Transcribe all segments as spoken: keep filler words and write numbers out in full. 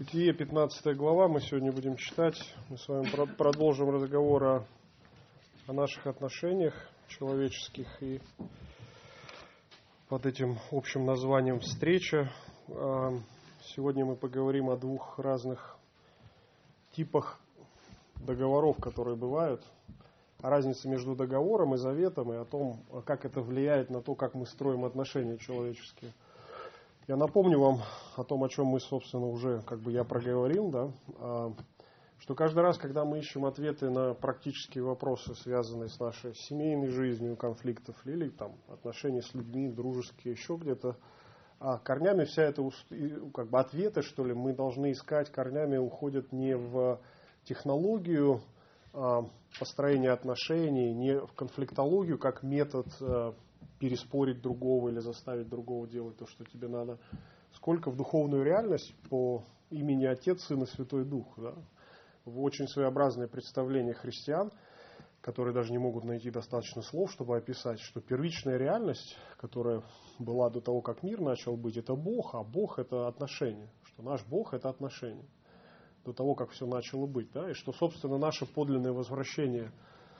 Бытие, пятнадцатая глава, мы сегодня будем читать. Мы с вами продолжим разговор о, о наших отношениях человеческих. И под этим общим названием «Встреча» сегодня мы поговорим о двух разных типах договоров, которые бывают. О разнице между договором и заветом, и о том, как это влияет на то, как мы строим отношения человеческие. Я напомню вам о том, о чем мы, собственно, уже, как бы я проговорил, да, что каждый раз, когда мы ищем ответы на практические вопросы, связанные с нашей семейной жизнью, конфликтов или там, отношения с людьми, дружеские, еще где-то, а корнями вся эта, как бы, ответы, что ли, мы должны искать, корнями уходят не в технологию построения отношений, не в конфликтологию, как метод переспорить другого или заставить другого делать то, что тебе надо, сколько в духовную реальность по имени Отец, Сын и Святой Дух. Да? В очень своеобразное представление христиан, которые даже не могут найти достаточно слов, чтобы описать, что первичная реальность, которая была до того, как мир начал быть, это Бог, а Бог это отношения, что наш Бог это отношения, до того, как все начало быть. Да? И что, собственно, наше подлинное возвращение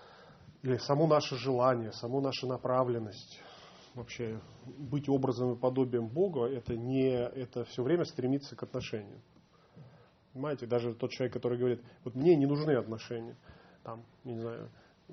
или само наше желание, само наша направленность, вообще быть образом и подобием Бога, это не это все время стремиться к отношениям. Понимаете, даже тот человек, который говорит, вот мне не нужны отношения, там, не знаю,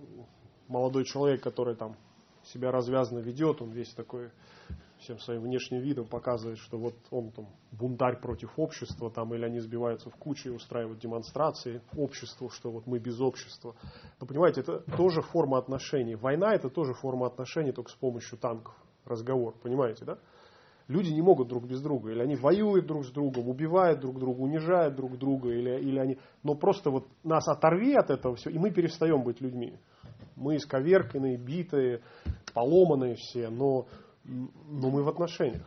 молодой человек, который там себя развязно ведет, он весь такой, всем своим внешним видом показывает, что вот он там бунтарь против общества, там, или они сбиваются в кучу и устраивают демонстрации обществу, что вот мы без общества. Но понимаете, это тоже форма отношений. Война это тоже форма отношений, только с помощью танков. Разговор, понимаете, да? Люди не могут друг без друга. Или они воюют друг с другом, убивают друг друга, унижают друг друга, или, или они... Но просто вот нас оторви от этого все, и мы перестаем быть людьми. Мы исковерканные, битые, поломанные все, но... но мы в отношениях.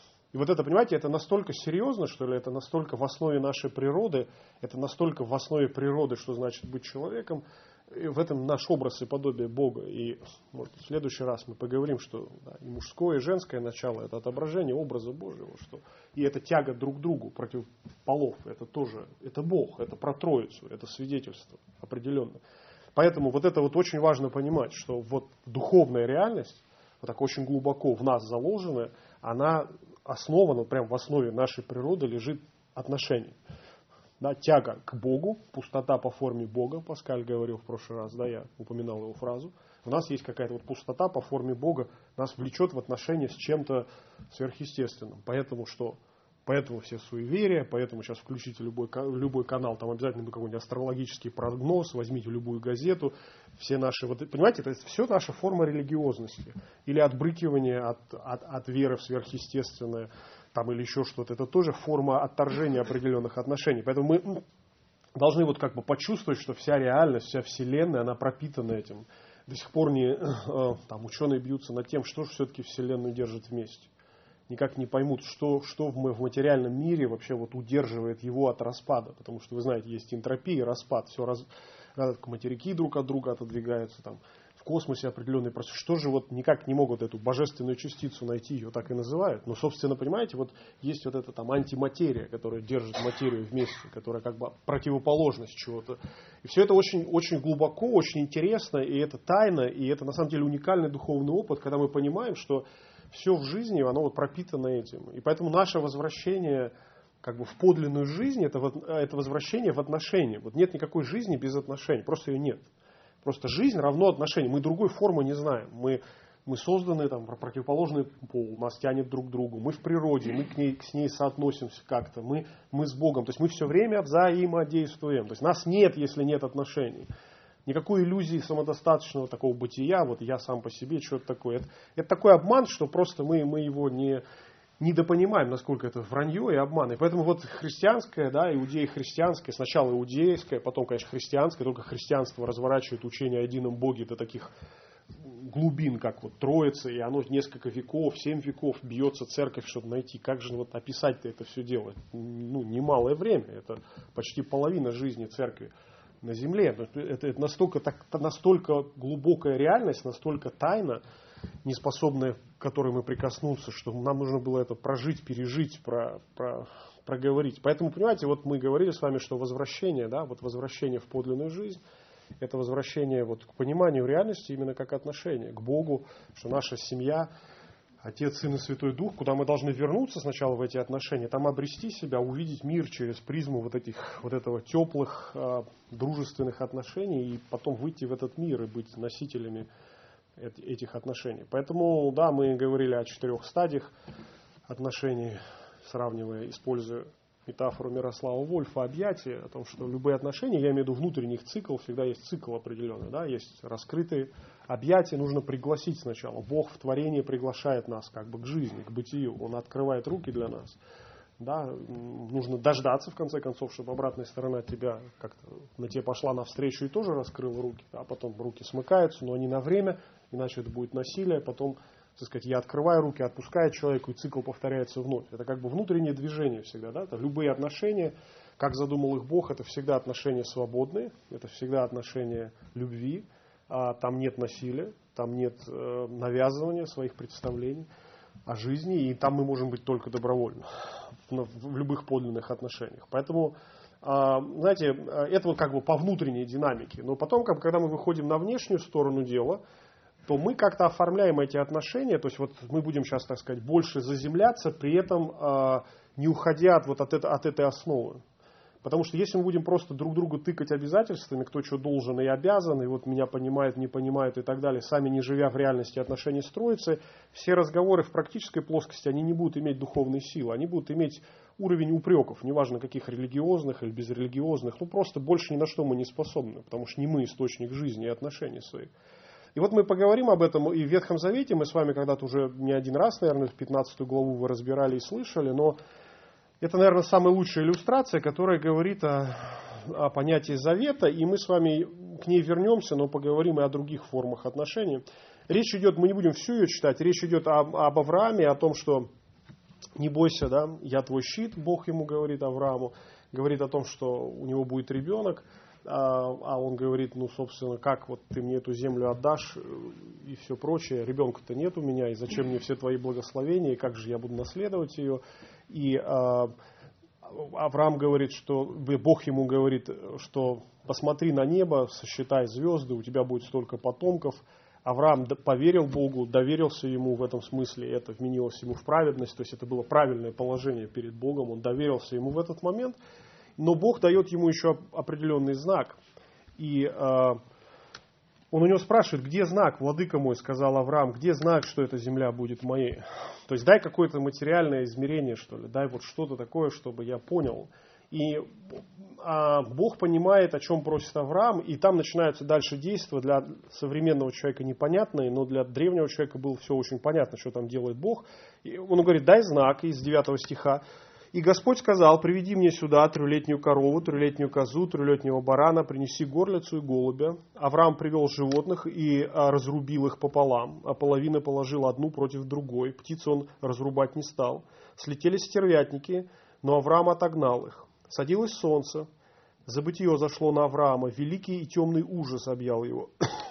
И вот это, понимаете, это настолько серьезно, что ли, это настолько в основе нашей природы, это настолько в основе природы, что значит быть человеком, и в этом наш образ и подобие Бога. И вот в следующий раз мы поговорим, что да, и мужское, и женское начало, это отображение образа Божьего, что и это тяга друг к другу против полов, это тоже, это Бог, это про Троицу, это свидетельство определенно. Поэтому вот это вот очень важно понимать, что вот духовная реальность, вот так очень глубоко в нас заложенная, она основана, прям в основе нашей природы лежит отношение. Да, тяга к Богу, пустота по форме Бога, Паскаль говорил в прошлый раз, да, я упоминал его фразу. У нас есть какая-то вот пустота по форме Бога, нас влечет в отношения с чем-то сверхъестественным. Поэтому что? Поэтому все суеверия, поэтому сейчас включите любой, любой канал, там обязательно будет какой-нибудь астрологический прогноз, возьмите любую газету, все наши, вот, понимаете, это все наша форма религиозности или отбрыкивания от, от, от веры в сверхъестественное, там, или еще что-то, это тоже форма отторжения определенных отношений. Поэтому мы должны вот как бы почувствовать, что вся реальность, вся Вселенная, она пропитана этим. До сих пор не, там, ученые бьются над тем, что же все-таки Вселенную держит вместе. Никак не поймут, что, что мы в материальном мире вообще вот удерживает его от распада. Потому что, вы знаете, есть энтропия и распад. Все раз, материки друг от друга отодвигаются. Там, в космосе определенные процессы. Что же вот никак не могут эту божественную частицу найти, ее так и называют. Но, собственно, понимаете, вот есть вот эта там антиматерия, которая держит материю вместе, которая как бы противоположность чего-то. И все это очень, очень глубоко, очень интересно, и это тайна, и это на самом деле уникальный духовный опыт, когда мы понимаем, что все в жизни, оно вот пропитано этим. И поэтому наше возвращение как бы в подлинную жизнь, это, это возвращение в отношения. Вот нет никакой жизни без отношений, просто ее нет. Просто жизнь равно отношению. Мы другой формы не знаем. Мы, мы созданы там, про противоположный пол, нас тянет друг к другу. Мы в природе, мы к ней, с ней соотносимся как-то. Мы, мы с Богом. То есть мы все время взаимодействуем. То есть нас нет, если нет отношений. Никакой иллюзии самодостаточного такого бытия, вот я сам по себе, что-то такое. Это, это такой обман, что просто мы, мы его не, недопонимаем, насколько это вранье и обман. И поэтому вот христианское, да, иудеи-христианское, сначала иудейское, потом, конечно, христианское, только христианство разворачивает учение о едином Боге до таких глубин, как вот Троица, и оно несколько веков, семь веков бьется церковь, чтобы найти, как же вот описать-то это все дело. Ну, немалое время, это почти половина жизни церкви на земле. Это, это настолько, так, настолько глубокая реальность, настолько тайна, не способны, к которой мы прикоснуться, что нам нужно было это прожить, пережить, про, про, проговорить. Поэтому, понимаете, вот мы говорили с вами, что возвращение, да, вот возвращение в подлинную жизнь, это возвращение вот к пониманию реальности именно как отношение к Богу, что наша семья, Отец, Сын и Святой Дух, куда мы должны вернуться сначала в эти отношения, там обрести себя, увидеть мир через призму вот, этих, вот этого теплых, э, дружественных отношений, и потом выйти в этот мир и быть носителями этих отношений. Поэтому, да, мы говорили о четырех стадиях отношений, сравнивая, используя метафору Мирослава Вольфа, объятия, о том, что любые отношения, я имею в виду внутренних цикл, всегда есть цикл определенный, да, есть раскрытые объятия, нужно пригласить сначала. Бог в творении приглашает нас как бы к жизни, к бытию, Он открывает руки для нас. Да, нужно дождаться, в конце концов, чтобы обратная сторона тебя как-то на тебе пошла навстречу и тоже раскрыла руки, а потом руки смыкаются, но не на время, иначе это будет насилие, потом, так сказать, я открываю руки, отпускаю человеку, и цикл повторяется вновь. Это как бы внутреннее движение всегда, да, это любые отношения, как задумал их Бог, это всегда отношения свободные, это всегда отношения любви, а там нет насилия, там нет э, навязывания своих представлений о жизни, и там мы можем быть только добровольно в, в любых подлинных отношениях. Поэтому, э, знаете, это вот как бы по внутренней динамике. Но потом, как, когда мы выходим на внешнюю сторону дела, то мы как-то оформляем эти отношения, то есть вот мы будем сейчас, так сказать, больше заземляться, при этом э, не уходя от, вот от, это, от этой основы. Потому что если мы будем просто друг другу тыкать обязательствами, кто что должен и обязан, и вот меня понимает, не понимает и так далее, сами не живя в реальности отношений строятся, все разговоры в практической плоскости, они не будут иметь духовной силы, они будут иметь уровень упреков, неважно каких религиозных или безрелигиозных, ну просто больше ни на что мы не способны, потому что не мы источник жизни и отношений своих. И вот мы поговорим об этом и в Ветхом Завете, мы с вами когда-то уже не один раз, наверное, в пятнадцатую главу вы разбирали и слышали, но это, наверное, самая лучшая иллюстрация, которая говорит о, о понятии завета, и мы с вами к ней вернемся, но поговорим и о других формах отношений. Речь идет, мы не будем всю ее читать, речь идет об, об Аврааме, о том, что не бойся, да, я твой щит, Бог ему говорит Аврааму, говорит о том, что у него будет ребенок, а он говорит, ну, собственно, как вот ты мне эту землю отдашь и все прочее, ребенка-то нет у меня, и зачем мне все твои благословения, и как же я буду наследовать ее. И а, Авраам говорит, что Бог ему говорит, что посмотри на небо, сосчитай звезды, у тебя будет столько потомков. Авраам поверил Богу, доверился ему в этом смысле, это вменилось ему в праведность, то есть это было правильное положение перед Богом, он доверился ему в этот момент. Но Бог дает ему еще определенный знак. И э, он у него спрашивает, где знак, владыка мой, сказал Авраам, где знак, что эта земля будет моей? То есть дай какое-то материальное измерение, что ли, дай вот что-то такое, чтобы я понял. И э, Бог понимает, о чем просит Авраам, и там начинаются дальше действия, для современного человека непонятные, но для древнего человека было все очень понятно, что там делает Бог. И он говорит, дай знак из девятого стиха. И Господь сказал, приведи мне сюда трехлетнюю корову, трехлетнюю козу, трехлетнего барана, принеси горлицу и голубя. Авраам привел животных и а, разрубил их пополам, а половина положил одну против другой. Птиц он разрубать не стал. Слетели стервятники, но Авраам отогнал их. Садилось солнце, забытье зашло на Авраама, великий и темный ужас объял его.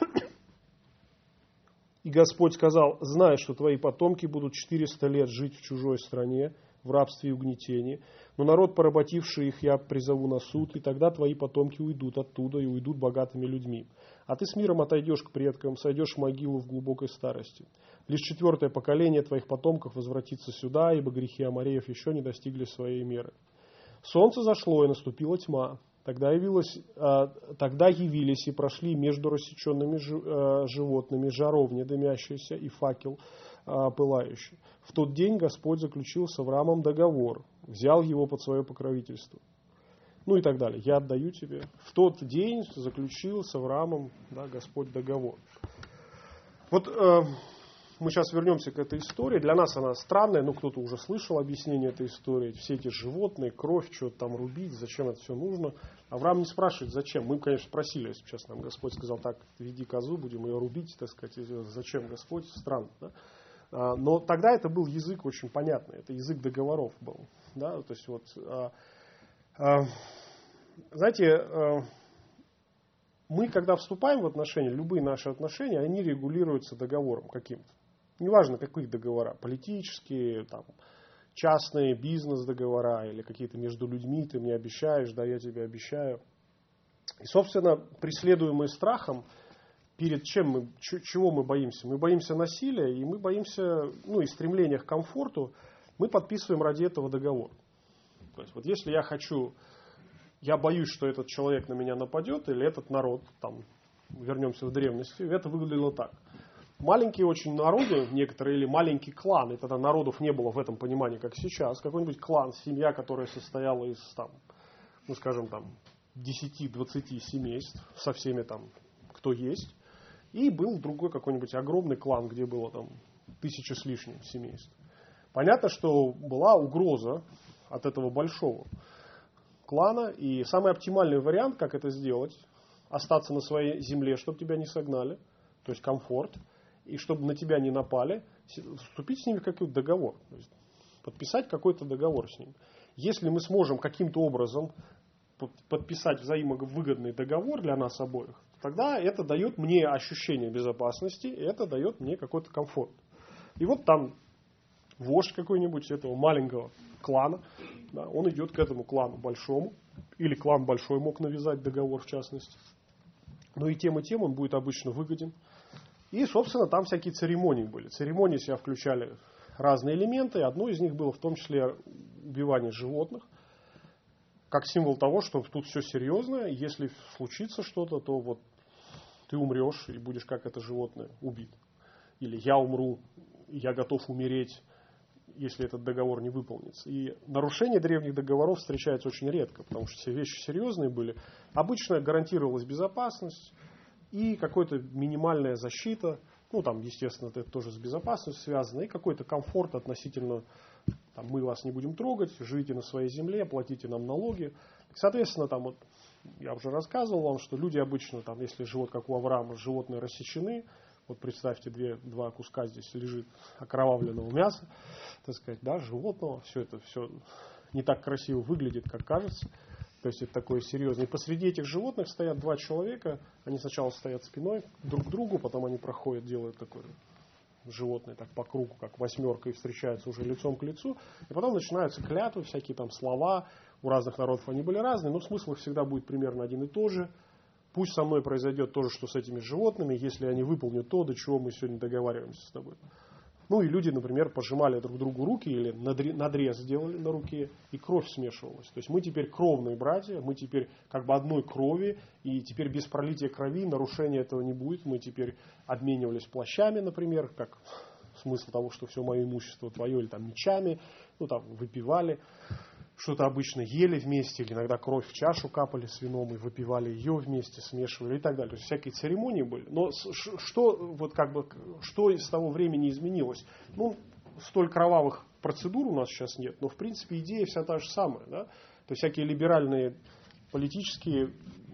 И Господь сказал, знай, что твои потомки будут четыреста лет жить в чужой стране, в рабстве и угнетении. Но народ, поработивший их, я призову на суд, и тогда твои потомки уйдут оттуда и уйдут богатыми людьми. А ты с миром отойдешь к предкам, сойдешь в могилу в глубокой старости. Лишь четвертое поколение твоих потомков возвратится сюда, ибо грехи амореев еще не достигли своей меры. Солнце зашло, и наступила тьма. Тогда, явилось, тогда явились и прошли между рассеченными животными жаровня дымящаяся и факел пылающий. В тот день Господь заключил с Авраамом договор, взял его под свое покровительство. Ну и так далее. Я отдаю тебе. В тот день заключил с Авраамом, да, Господь договор. Вот э, мы сейчас вернемся к этой истории. Для нас она странная, но кто-то уже слышал объяснение этой истории. Все эти животные, кровь, что-то там рубить, зачем это все нужно. Авраам не спрашивает, зачем. Мы, конечно, спросили, если сейчас нам Господь сказал, так, веди козу, будем ее рубить, так сказать, зачем Господь? Странно, да? Но тогда это был язык очень понятный, это язык договоров был. Да? То есть вот, знаете, мы, когда вступаем в отношения, любые наши отношения, они регулируются договором каким-то. Неважно, какие договора, политические, там, частные, бизнес-договора или какие-то между людьми, ты мне обещаешь, да, я тебе обещаю. И, собственно, преследуемые страхом, перед чем мы, чего мы боимся? Мы боимся насилия, и мы боимся, ну, и стремления к комфорту, мы подписываем ради этого договор. То есть, вот если я хочу, я боюсь, что этот человек на меня нападет, или этот народ, там, вернемся в древности, это выглядело так. Маленькие очень народы, некоторые, или маленький клан, и тогда народов не было в этом понимании, как сейчас, какой-нибудь клан, семья, которая состояла из, там, ну, скажем, там, десяти-двадцати семейств, со всеми там, кто есть, и был другой какой-нибудь огромный клан, где было там тысяча с лишним семейств. Понятно, что была угроза от этого большого клана, и самый оптимальный вариант, как это сделать, остаться на своей земле, чтобы тебя не согнали, то есть комфорт, и чтобы на тебя не напали, вступить с ними в какой-то договор, то есть подписать какой-то договор с ними. Если мы сможем каким-то образом подписать взаимовыгодный договор для нас обоих, тогда это дает мне ощущение безопасности, и это дает мне какой-то комфорт. И вот там вождь какой-нибудь этого маленького клана, да, он идет к этому клану большому, или клан большой мог навязать договор в частности. Но и тем, и тем он будет обычно выгоден. И, собственно, там всякие церемонии были. Церемонии в себя включали разные элементы. Одно из них было в том числе убивание животных, как символ того, что тут все серьезно. Если случится что-то, то вот ты умрешь и будешь как это животное убит. Или я умру, я готов умереть, если этот договор не выполнится. И нарушение древних договоров встречается очень редко, потому что все вещи серьезные были. Обычно гарантировалась безопасность и какая-то минимальная защита. Ну, там, естественно, это тоже с безопасностью связано. И какой-то комфорт относительно, там, мы вас не будем трогать, живите на своей земле, платите нам налоги. Соответственно, там вот, я уже рассказывал вам, что люди обычно, там, если живут, как у Авраама, животные рассечены. Вот представьте, две, два куска здесь лежит окровавленного мяса, так сказать, да, животного. Все это все не так красиво выглядит, как кажется. То есть это такое серьезное. И посреди этих животных стоят два человека. Они сначала стоят спиной друг к другу, потом они проходят, делают такое животное так по кругу, как восьмерка, и встречаются уже лицом к лицу. И потом начинаются клятвы, всякие там слова. У разных народов они были разные, но смысл их всегда будет примерно один и тот же. Пусть со мной произойдет то же, что с этими животными, если они выполнят то, до чего мы сегодня договариваемся с тобой. Ну и люди, например, пожимали друг другу руки или надрез сделали на руке, и кровь смешивалась. То есть мы теперь кровные братья, мы теперь как бы одной крови, и теперь без пролития крови нарушения этого не будет. Мы теперь обменивались плащами, например, как смысл того, что все мое имущество твое, или там мечами, ну там выпивали. Что-то обычно ели вместе, или иногда кровь в чашу капали с вином и выпивали ее вместе, смешивали и так далее. То есть всякие церемонии были. Но что, вот как бы, что с того времени изменилось? Ну, столь кровавых процедур у нас сейчас нет, но в принципе идея вся та же самая. Да? То есть всякие либеральные политические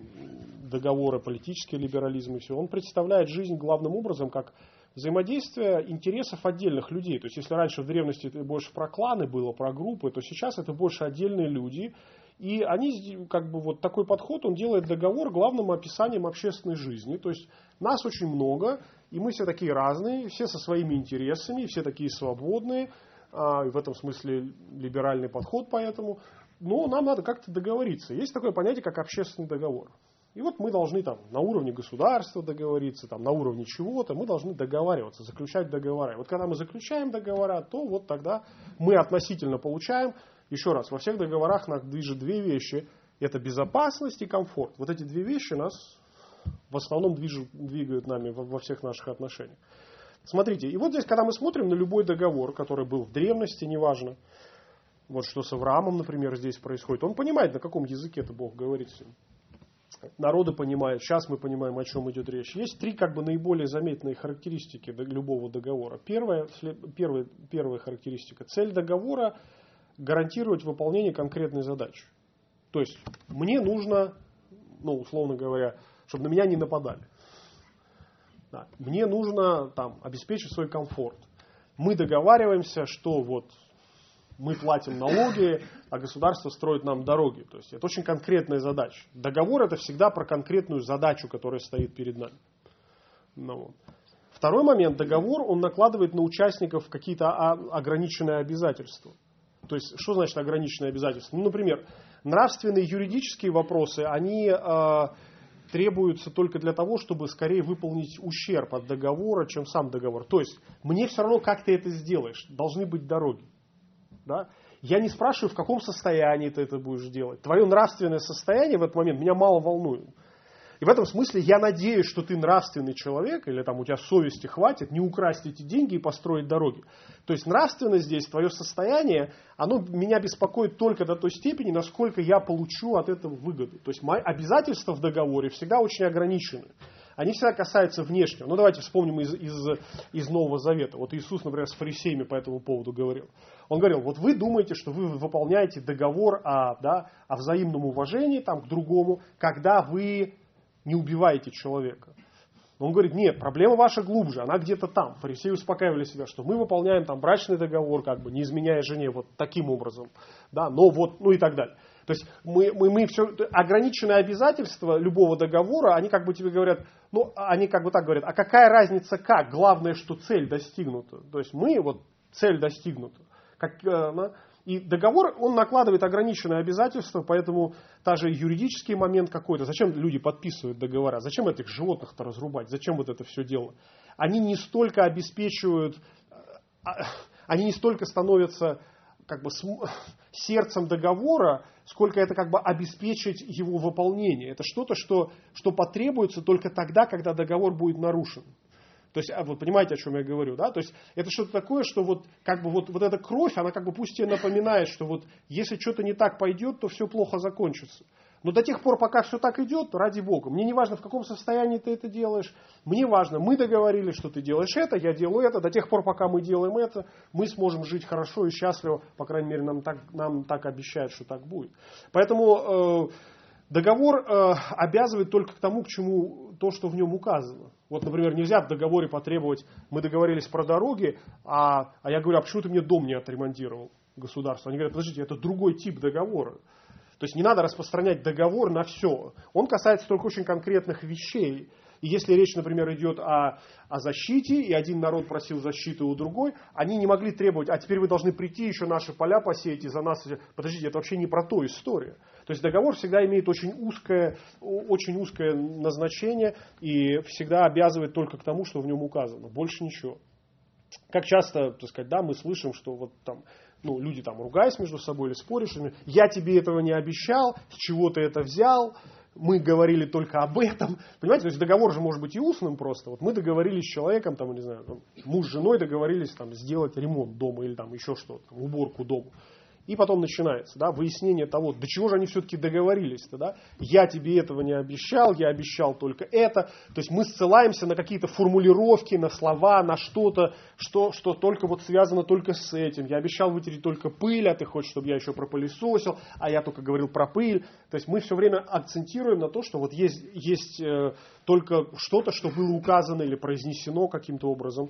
договоры, политический либерализм и все, он представляет жизнь главным образом как взаимодействие интересов отдельных людей. То есть, если раньше в древности это больше про кланы было, про группы, то сейчас это больше отдельные люди. И они, как бы, вот такой подход, он делает договор главным описанием общественной жизни. То есть, нас очень много, и мы все такие разные, все со своими интересами, все такие свободные. А, и в этом смысле либеральный подход поэтому. Но нам надо как-то договориться. Есть такое понятие, как общественный договор. И вот мы должны там на уровне государства договориться, там, на уровне чего-то, мы должны договариваться, заключать договора. И вот когда мы заключаем договора, то вот тогда мы относительно получаем, еще раз, во всех договорах нас движет две вещи. Это безопасность и комфорт. Вот эти две вещи нас в основном движут, двигают нами во, во всех наших отношениях. Смотрите, и вот здесь, когда мы смотрим на любой договор, который был в древности, неважно, вот что с Авраамом, например, здесь происходит, он понимает, на каком языке это Бог говорит с ним. Народы понимают, сейчас мы понимаем, о чем идет речь. Есть три как бы наиболее заметные характеристики любого договора. Первая, первая, первая характеристика. Цель договора – гарантировать выполнение конкретной задачи. То есть мне нужно, ну, условно говоря, чтобы на меня не нападали. Да. Мне нужно там, обеспечить свой комфорт. Мы договариваемся, что вот мы платим налоги, а государство строит нам дороги. То есть это очень конкретная задача. Договор это всегда про конкретную задачу, которая стоит перед нами. Ну, вот. Второй момент. Договор, он накладывает на участников какие-то ограниченные обязательства. То есть, что значит ограниченные обязательства? Ну, например, нравственные юридические вопросы, они э, требуются только для того, чтобы скорее выполнить ущерб от договора, чем сам договор. То есть, мне все равно, как ты это сделаешь. Должны быть дороги. Да? Я не спрашиваю, в каком состоянии ты это будешь делать. Твое нравственное состояние в этот момент меня мало волнует. И в этом смысле я надеюсь, что ты нравственный человек, или там у тебя совести хватит не украсть эти деньги и построить дороги. То есть нравственность здесь, твое состояние, оно меня беспокоит только до той степени, насколько я получу от этого выгоду. То есть мои обязательства в договоре всегда очень ограничены. Они всегда касаются внешнего. Ну давайте вспомним из, из, из Нового Завета. Вот Иисус, например, с фарисеями по этому поводу говорил. Он говорил, вот вы думаете, что вы выполняете договор о, да, о взаимном уважении там, к другому, когда вы не убиваете человека. Он говорит, нет, проблема ваша глубже, она где-то там. Фарисеи успокаивали себя, что мы выполняем там брачный договор, как бы не изменяя жене вот таким образом, да, но вот, ну и так далее. То есть мы, мы, мы все, ограниченные обязательства любого договора, они как бы тебе говорят, ну, они как бы так говорят, а какая разница как? Главное, что цель достигнута. То есть мы, вот, цель достигнута. Как, и договор, он накладывает ограниченные обязательства, поэтому та же юридический момент какой-то. Зачем люди подписывают договора? Зачем этих животных-то разрубать? Зачем вот это все дело? Они не столько обеспечивают, они не столько становятся как бы сердцем договора, сколько это как бы обеспечить его выполнение. Это что-то, что, что потребуется только тогда, когда договор будет нарушен. То есть, вот понимаете, о чем я говорю, да? То есть, это что-то такое, что вот, как бы вот, вот эта кровь, она как бы пусть тебе напоминает, что вот если что-то не так пойдет, то все плохо закончится. Но до тех пор, пока все так идет, ради Бога. Мне не важно, в каком состоянии ты это делаешь. Мне важно, мы договорились, что ты делаешь это, я делаю это. До тех пор, пока мы делаем это, мы сможем жить хорошо и счастливо. По крайней мере, нам так, нам так обещают, что так будет. Поэтому э, договор э, обязывает только к тому, к чему то, что в нем указано. Вот, например, нельзя в договоре потребовать, мы договорились про дороги, а, а я говорю, а почему ты мне дом не отремонтировал, государство? Они говорят, подождите, это другой тип договора. То есть не надо распространять договор на все. Он касается только очень конкретных вещей. И если речь, например, идет о, о защите, и один народ просил защиты у другой, они не могли требовать, а теперь вы должны прийти, еще наши поля посеять, и за нас... Подождите, это вообще не про ту историю. То есть договор всегда имеет очень узкое, очень узкое назначение и всегда обязывает только к тому, что в нем указано. Больше ничего. Как часто, так сказать, да, мы слышим, что вот там... Ну, люди там ругаясь между собой или споришь, я тебе этого не обещал, с чего ты это взял, мы говорили только об этом. Понимаете, то есть договор же может быть и устным просто. Вот мы договорились с человеком, там, не знаю, там, муж с женой договорились там, сделать ремонт дома или там, еще что-то, там, уборку дома. И потом начинается, да, выяснение того, до чего же они все-таки договорились-то, да. Я тебе этого не обещал, я обещал только это. То есть мы ссылаемся на какие-то формулировки, на слова, на что-то, что, что только вот связано только с этим. Я обещал вытереть только пыль, а ты хочешь, чтобы я еще пропылесосил, а я только говорил про пыль. То есть мы все время акцентируем на то, что вот есть, есть э, только что-то, что было указано или произнесено каким-то образом.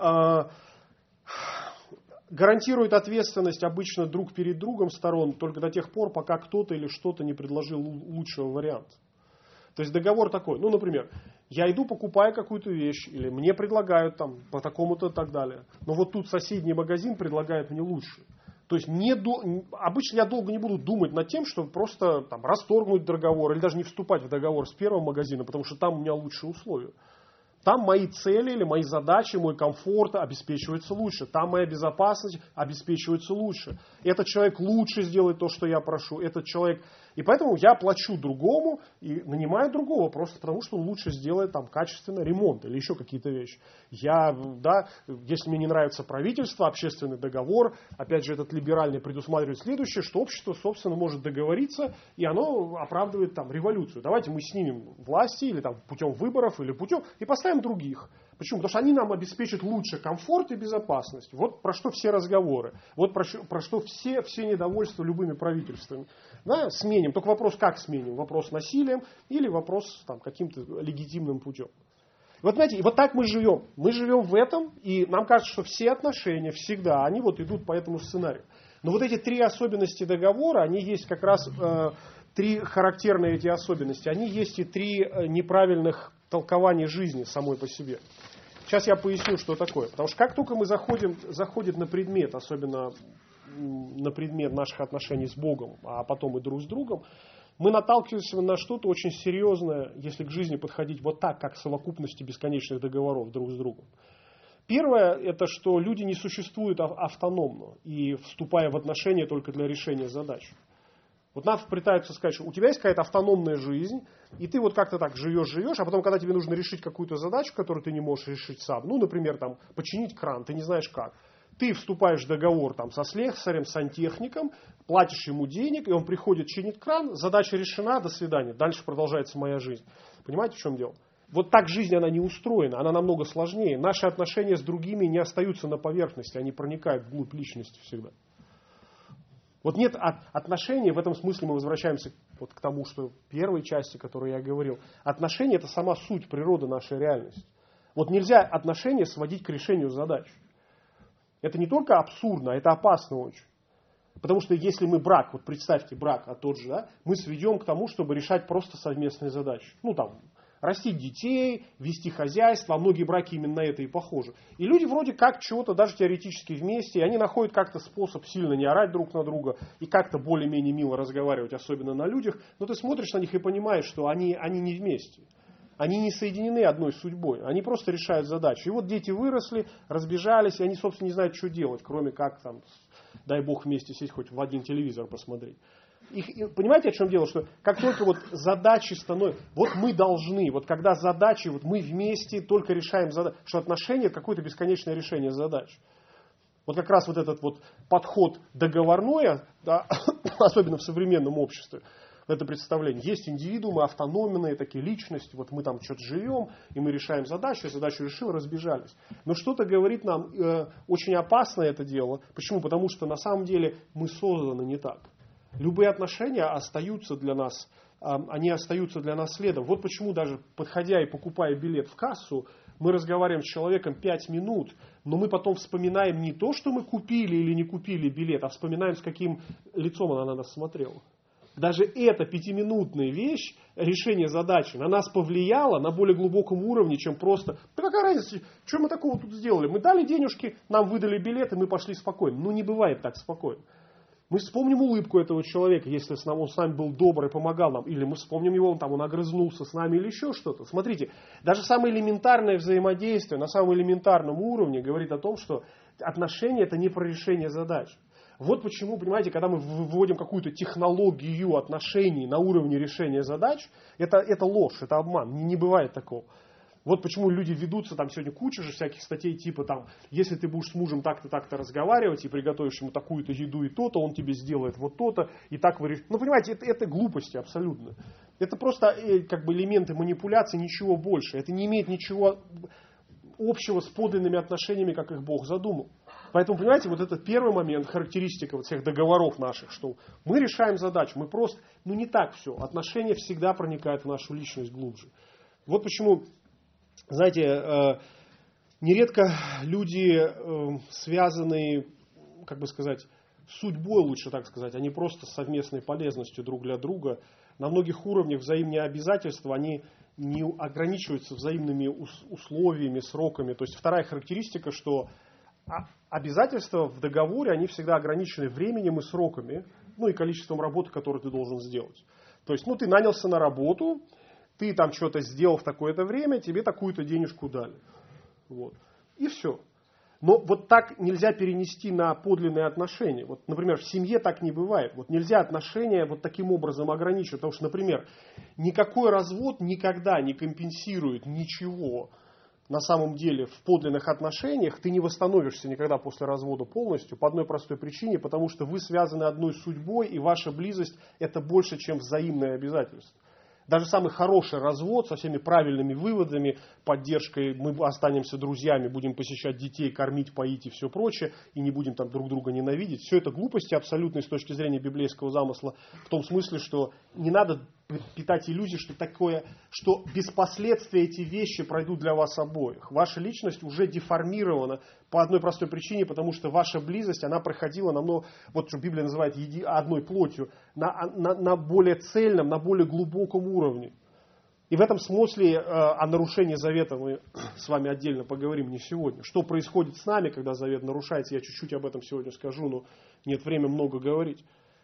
Гарантирует ответственность обычно друг перед другом сторон только до тех пор, пока кто-то или что-то не предложил лучшего варианта. То есть договор такой, ну, например, я иду, покупаю какую-то вещь, или мне предлагают там по такому-то и так далее. Но вот тут соседний магазин предлагает мне лучше. То есть не до... обычно я долго не буду думать над тем, чтобы просто там, расторгнуть договор или даже не вступать в договор с первого магазина, потому что там у меня лучшие условия. Там мои цели или мои задачи, мой комфорт обеспечивается лучше. Там моя безопасность обеспечивается лучше. Этот человек лучше сделает то, что я прошу. Этот человек... И поэтому я плачу другому и нанимаю другого, просто потому что он лучше сделает там качественно ремонт или еще какие-то вещи. Я, да, если мне не нравится правительство, общественный договор, опять же, этот либеральный предусматривает следующее, что общество, собственно, может договориться, и оно оправдывает там революцию. Давайте мы снимем власти или там путем выборов, или путем, и поставим других. Почему? Потому что они нам обеспечат лучше комфорт и безопасность. Вот про что все разговоры. Вот про, про что все, все недовольства любыми правительствами. Да, сменим. Только вопрос, как сменим? Вопрос насилием или вопрос там, каким-то легитимным путем. Вот знаете, и вот так мы живем. Мы живем в этом, и нам кажется, что все отношения всегда, они вот идут по этому сценарию. Но вот эти три особенности договора, они есть как раз э, три характерные эти особенности. Они есть и три неправильных толкования жизни самой по себе. Сейчас я поясню, что такое. Потому что как только мы заходим, заходим на предмет, особенно на предмет наших отношений с Богом, а потом и друг с другом, мы наталкиваемся на что-то очень серьезное, если к жизни подходить вот так, как к совокупности бесконечных договоров друг с другом. Первое, это что люди не существуют автономно и вступая в отношения только для решения задач. Вот нам пытаются сказать, что у тебя есть какая-то автономная жизнь, и ты вот как-то так живешь-живешь, а потом, когда тебе нужно решить какую-то задачу, которую ты не можешь решить сам, ну, например, там, починить кран, ты не знаешь как, ты вступаешь в договор там, со слесарем, с сантехником, платишь ему денег, и он приходит, чинит кран, задача решена, до свидания, дальше продолжается моя жизнь. Понимаете, в чем дело? Вот так жизнь, она не устроена, она намного сложнее. Наши отношения с другими не остаются на поверхности, они проникают вглубь личности всегда. Вот нет отношений, в этом смысле мы возвращаемся вот к тому, что в первой части, о которой я говорил. Отношения – это сама суть, природа нашей реальности. Вот нельзя отношения сводить к решению задач. Это не только абсурдно, это опасно очень. Потому что если мы брак, вот представьте брак, а тот же, да, мы сведем к тому, чтобы решать просто совместные задачи. Ну там, растить детей, вести хозяйство, а многие браки именно на это и похожи. И люди вроде как чего-то даже теоретически вместе, и они находят как-то способ сильно не орать друг на друга и как-то более-менее мило разговаривать, особенно на людях, но ты смотришь на них и понимаешь, что они, они не вместе. Они не соединены одной судьбой, они просто решают задачи. И вот дети выросли, разбежались, и они, собственно, не знают, что делать, кроме как, там, дай бог, вместе сесть хоть в один телевизор посмотреть. И, понимаете, о чем дело? Что как только вот задачи становятся, вот мы должны, вот когда задачи, вот мы вместе только решаем задачи, что отношения какое-то бесконечное решение задач. Вот как раз вот этот вот подход договорное, да, особенно в современном обществе, это представление. Есть индивидуумы, автономные такие личности, вот мы там что-то живем, и мы решаем задачу, задачу решил, разбежались. Но что-то говорит нам, э, очень опасно это дело. Почему? Потому что на самом деле мы созданы не так. Любые отношения остаются для нас, э, они остаются для нас следом. Вот почему даже подходя и покупая билет в кассу, мы разговариваем с человеком пять минут, но мы потом вспоминаем не то, что мы купили или не купили билет, а вспоминаем, с каким лицом она на нас смотрела. Даже эта пятиминутная вещь, решение задачи, на нас повлияло на более глубоком уровне, чем просто... Да какая разница, что мы такого тут сделали? Мы дали денежки, нам выдали билет, и мы пошли спокойно. Ну, не бывает так спокойно. Мы вспомним улыбку этого человека, если он с нами был добрый, помогал нам. Или мы вспомним его, он, там, он огрызнулся с нами или еще что-то. Смотрите, даже самое элементарное взаимодействие на самом элементарном уровне говорит о том, что отношения – это не про решение задач. Вот почему, понимаете, когда мы вводим какую-то технологию отношений на уровне решения задач, это, это ложь, это обман, не, не бывает такого. Вот почему люди ведутся, там сегодня куча же всяких статей, типа там, если ты будешь с мужем так-то, так-то разговаривать и приготовишь ему такую-то еду и то-то, он тебе сделает вот то-то, и так вы решите. Ну, понимаете, это, это глупости абсолютно. Это просто как бы элементы манипуляции, ничего больше. Это не имеет ничего общего с подлинными отношениями, как их Бог задумал. Поэтому, понимаете, вот этот первый момент, характеристика вот всех договоров наших, что мы решаем задачу, мы просто, ну не так все, отношения всегда проникают в нашу личность глубже. Вот почему, знаете, э, нередко люди, э, связанные, как бы сказать, судьбой, лучше так сказать, а не просто совместной полезностью друг для друга, на многих уровнях взаимные обязательства, они не ограничиваются взаимными условиями, сроками. То есть вторая характеристика, что обязательства в договоре, они всегда ограничены временем и сроками, ну и количеством работы, которую ты должен сделать. То есть, ну ты нанялся на работу, ты там что-то сделал в такое-то время, тебе такую-то денежку дали. Вот. И все. Но вот так нельзя перенести на подлинные отношения. Вот, например, в семье так не бывает. Вот нельзя отношения вот таким образом ограничивать. Потому что, например, никакой развод никогда не компенсирует ничего. На самом деле в подлинных отношениях ты не восстановишься никогда после развода полностью по одной простой причине, потому что вы связаны одной судьбой, и ваша близость это больше, чем взаимное обязательство. Даже самый хороший развод со всеми правильными выводами, поддержкой, мы останемся друзьями, будем посещать детей, кормить, поить и все прочее, и не будем там друг друга ненавидеть. Все это глупости абсолютные с точки зрения библейского замысла, в том смысле, что не надо питать иллюзии, что такое, что без последствий эти вещи пройдут для вас обоих. Ваша личность уже деформирована по одной простой причине, потому что ваша близость, она проходила намного, вот что Библия называет еди, одной плотью, на, на, на более цельном, на более глубоком уровне. И в этом смысле э, о нарушении завета мы с вами отдельно поговорим не сегодня. Что происходит с нами, когда завет нарушается, я чуть-чуть об этом сегодня скажу, но нет времени много говорить.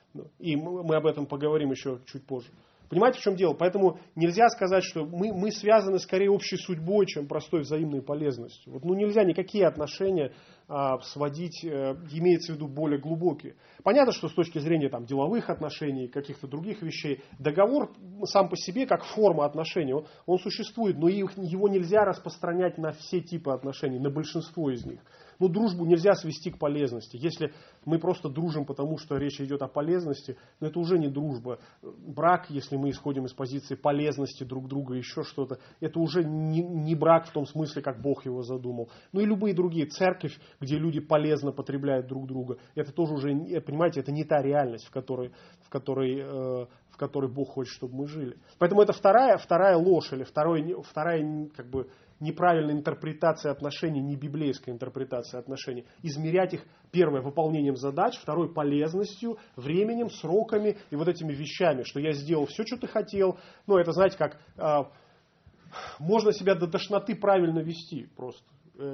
И мы об этом поговорим еще чуть позже. Понимаете, в чем дело? Поэтому нельзя сказать, что мы, мы связаны скорее общей судьбой, чем простой взаимной полезностью. Вот, ну, нельзя никакие отношения а, сводить, а, имеется в виду более глубокие. Понятно, что с точки зрения там, деловых отношений, каких-то других вещей, договор сам по себе, как форма отношений, он, он существует, но их, его нельзя распространять на все типы отношений, на большинство из них. Ну, дружбу нельзя свести к полезности. Если мы просто дружим, потому что речь идет о полезности, ну, это уже не дружба. Брак, если мы исходим из позиции полезности друг друга, еще что-то, это уже не, не брак в том смысле, как Бог его задумал. Ну и любые другие. Церковь, где люди полезно потребляют друг друга, это тоже уже, понимаете, это не та реальность, в которой, в которой, э, в которой Бог хочет, чтобы мы жили. Поэтому это вторая, вторая ложь, или второй, вторая, как бы, неправильная интерпретация отношений, не библейская интерпретация отношений. Измерять их, первое, выполнением задач, второе, полезностью, временем, сроками и вот этими вещами, что я сделал все, что ты хотел. Ну, это, знаете, как э, можно себя до тошноты правильно вести просто.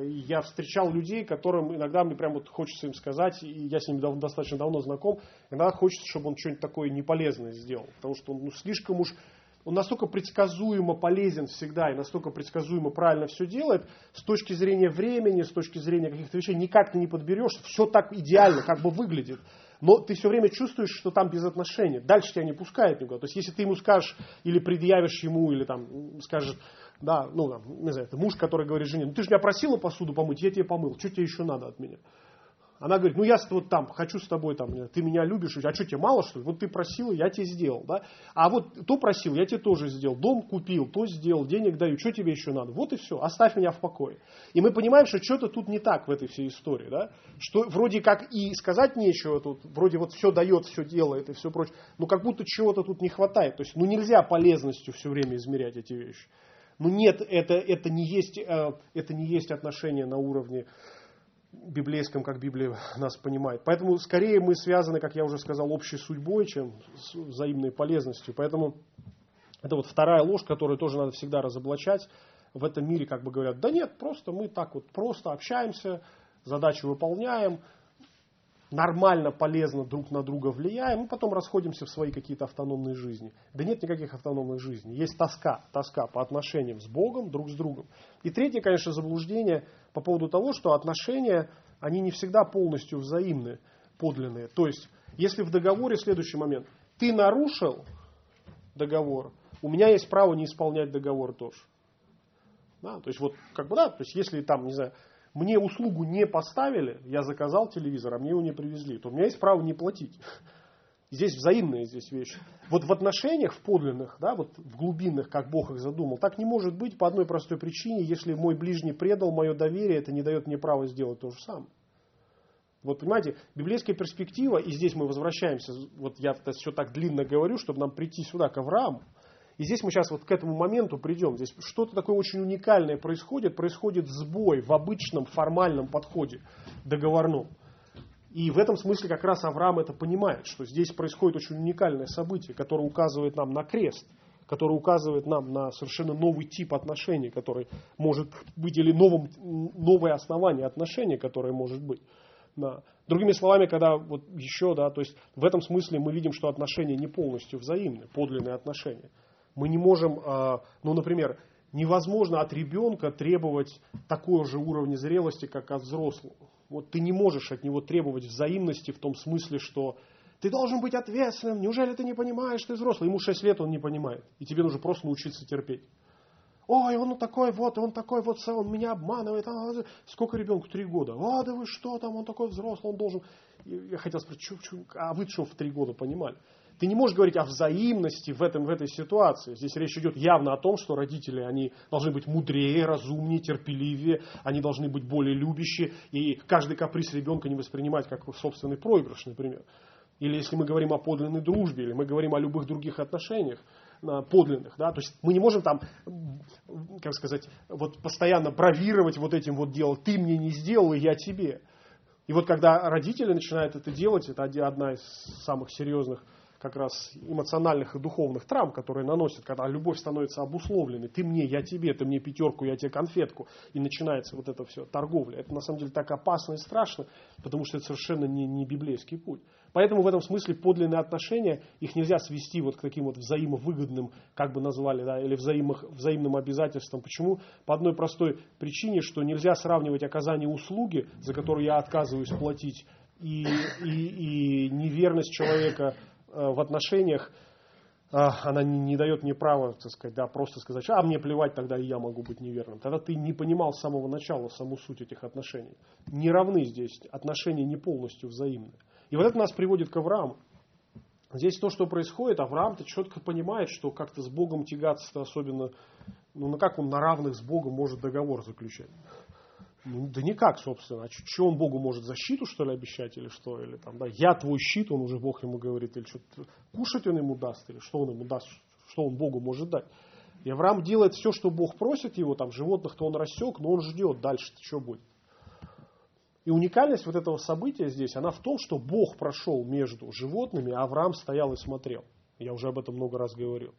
Я встречал людей, которым иногда мне прям вот хочется им сказать, и я с ними дав- достаточно давно знаком, иногда хочется, чтобы он что-нибудь такое неполезное сделал, потому что он ну, слишком уж... Он настолько предсказуемо полезен всегда и настолько предсказуемо правильно все делает, с точки зрения времени, с точки зрения каких-то вещей, никак ты не подберешь, все так идеально, как бы выглядит. Но ты все время чувствуешь, что там без отношений. Дальше тебя не пускает никуда. То есть, если ты ему скажешь, или предъявишь ему, или там скажешь, да, ну, там, не знаю, это муж, который говорит жене, ну ты же меня просила посуду помыть, я тебе помыл, что тебе еще надо от меня? Она говорит, ну я вот там, хочу с тобой, там, ты меня любишь, а что тебе мало что ли? Вот ты просила, я тебе сделал, да? А вот то просил, я тебе тоже сделал, дом купил, то сделал, денег даю, что тебе еще надо? Вот и все, оставь меня в покое. И мы понимаем, что что-то тут не так в этой всей истории, да? Что вроде как и сказать нечего тут, вроде вот все дает, все делает и все прочее, но как будто чего-то тут не хватает. То есть, ну нельзя полезностью все время измерять эти вещи. Ну нет, это, это, не есть, это не есть отношения на уровне библейском, как Библия нас понимает. Поэтому скорее мы связаны, как я уже сказал, общей судьбой, чем с взаимной полезностью. Поэтому это вот вторая ложь, которую тоже надо всегда разоблачать. В этом мире как бы говорят, да нет, просто мы так вот просто общаемся, задачи выполняем, нормально, полезно друг на друга влияем, и потом расходимся в свои какие-то автономные жизни. Да нет никаких автономных жизней. Есть тоска, тоска по отношениям с Богом, друг с другом. И третье, конечно, заблуждение по поводу того, что отношения, они не всегда полностью взаимны, подлинные. То есть, если в договоре следующий момент, ты нарушил договор, у меня есть право не исполнять договор тоже. Да, то есть, вот, как бы, да, то есть, если там, не знаю, мне услугу не поставили, я заказал телевизор, а мне его не привезли, то у меня есть право не платить. Здесь взаимные здесь вещи. Вот в отношениях, в подлинных, да, вот в глубинных, как Бог их задумал, так не может быть по одной простой причине. Если мой ближний предал мое доверие, это не дает мне права сделать то же самое. Вот понимаете, библейская перспектива, и здесь мы возвращаемся, вот я это все так длинно говорю, чтобы нам прийти сюда, к Аврааму. И здесь мы сейчас вот к этому моменту придем. Здесь что-то такое очень уникальное происходит. Происходит сбой в обычном формальном подходе договорном. И в этом смысле как раз Авраам это понимает, что здесь происходит очень уникальное событие, которое указывает нам на крест, которое указывает нам на совершенно новый тип отношений, который может быть, или новым, новое основание отношений, которое может быть. Да. Другими словами, когда вот еще, да, то есть в этом смысле мы видим, что отношения не полностью взаимны, подлинные отношения. Мы не можем, ну, например, невозможно от ребенка требовать такого же уровня зрелости, как от взрослого. Вот ты не можешь от него требовать взаимности в том смысле, что ты должен быть ответственным, неужели ты не понимаешь, ты взрослый. Ему шесть лет, он не понимает, и тебе нужно просто научиться терпеть. Ой, он такой вот, он такой вот, он меня обманывает. Сколько ребенку? Три года. А, да вы что там, он такой взрослый, он должен... Я хотел спросить, чё, чё, а вы что в три года понимали? Ты не можешь говорить о взаимности в, этом, в этой ситуации. Здесь речь идет явно о том, что родители они должны быть мудрее, разумнее, терпеливее, они должны быть более любящие, и каждый каприз ребенка не воспринимать как собственный проигрыш, например. или если мы говорим о подлинной дружбе, или мы говорим о любых других отношениях подлинных, да, то есть мы не можем там, как сказать, вот постоянно бравировать вот этим вот делом, ты мне не сделал, и я тебе. И вот когда родители начинают это делать, это одна из самых серьезных как раз эмоциональных и духовных травм, которые наносят, когда любовь становится обусловленной. Ты мне, я тебе, ты мне пятерку, я тебе конфетку. И начинается вот это все, торговля. Это на самом деле так опасно и страшно, потому что это совершенно не, не библейский путь. Поэтому в этом смысле подлинные отношения, их нельзя свести вот к таким вот взаимовыгодным, как бы назвали, да, или взаимных, взаимным обязательствам. Почему? По одной простой причине, что нельзя сравнивать оказание услуги, за которую я отказываюсь платить, и, и, и неверность человека в отношениях, она не, не дает мне права, так сказать, да, просто сказать, а мне плевать, тогда и я могу быть неверным. Тогда ты не понимал с самого начала саму суть этих отношений. Не равны здесь, отношения не полностью взаимны. И вот это нас приводит к Аврааму. Здесь то, что происходит, Авраам-то четко понимает, что как-то с Богом тягаться-то особенно, ну, ну как он на равных с Богом может договор заключать? Ну, да никак, собственно. А что он Богу может, защиту, что ли, обещать, или что? Или там, да, я твой щит, он уже Бог ему говорит, или что-то кушать он ему даст, или что он ему даст, что он Богу может дать. И Авраам делает все, что Бог просит его, там, животных-то он рассек, но он ждет дальше, что будет. И уникальность вот этого события здесь, она в том, что Бог прошел между животными, а Авраам стоял и смотрел. Я уже об этом много раз говорил.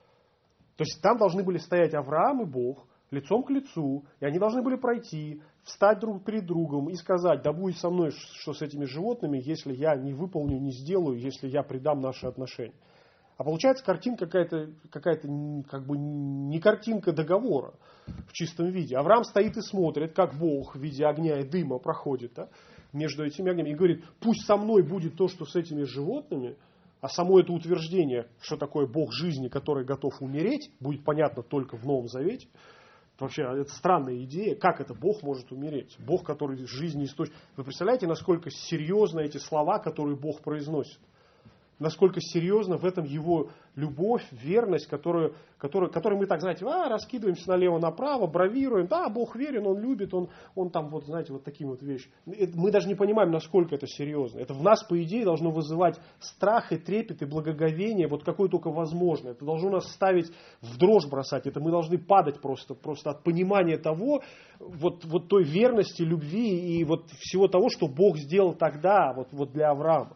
То есть там должны были стоять Авраам и Бог, лицом к лицу, и они должны были пройти, встать друг перед другом и сказать, да будет со мной, что с этими животными, если я не выполню, не сделаю, если я предам наши отношения. А получается картинка какая-то, какая-то как бы не картинка договора в чистом виде. Авраам стоит и смотрит, как Бог в виде огня и дыма проходит, да, между этими огнями и говорит, пусть со мной будет то, что с этими животными, а само это утверждение, что такое Бог жизни, который готов умереть, будет понятно только в Новом Завете. Вообще, это странная идея, как это Бог может умереть? Бог, который жизни источник. Вы представляете, насколько серьезны эти слова, которые Бог произносит? Насколько серьезно в этом его любовь, верность, которую, которую, которую мы так, знаете, а, раскидываемся налево-направо, бравируем, да, Бог верен, Он любит, Он, он там, вот, знаете, вот такие вот вещи. Мы даже не понимаем, насколько это серьезно. Это в нас, по идее, должно вызывать страх и трепет и благоговение, вот какое только возможно. Это должно нас ставить в дрожь бросать, это мы должны падать просто, просто от понимания того, вот, вот той верности, любви и вот всего того, что Бог сделал тогда, вот, вот для Авраама.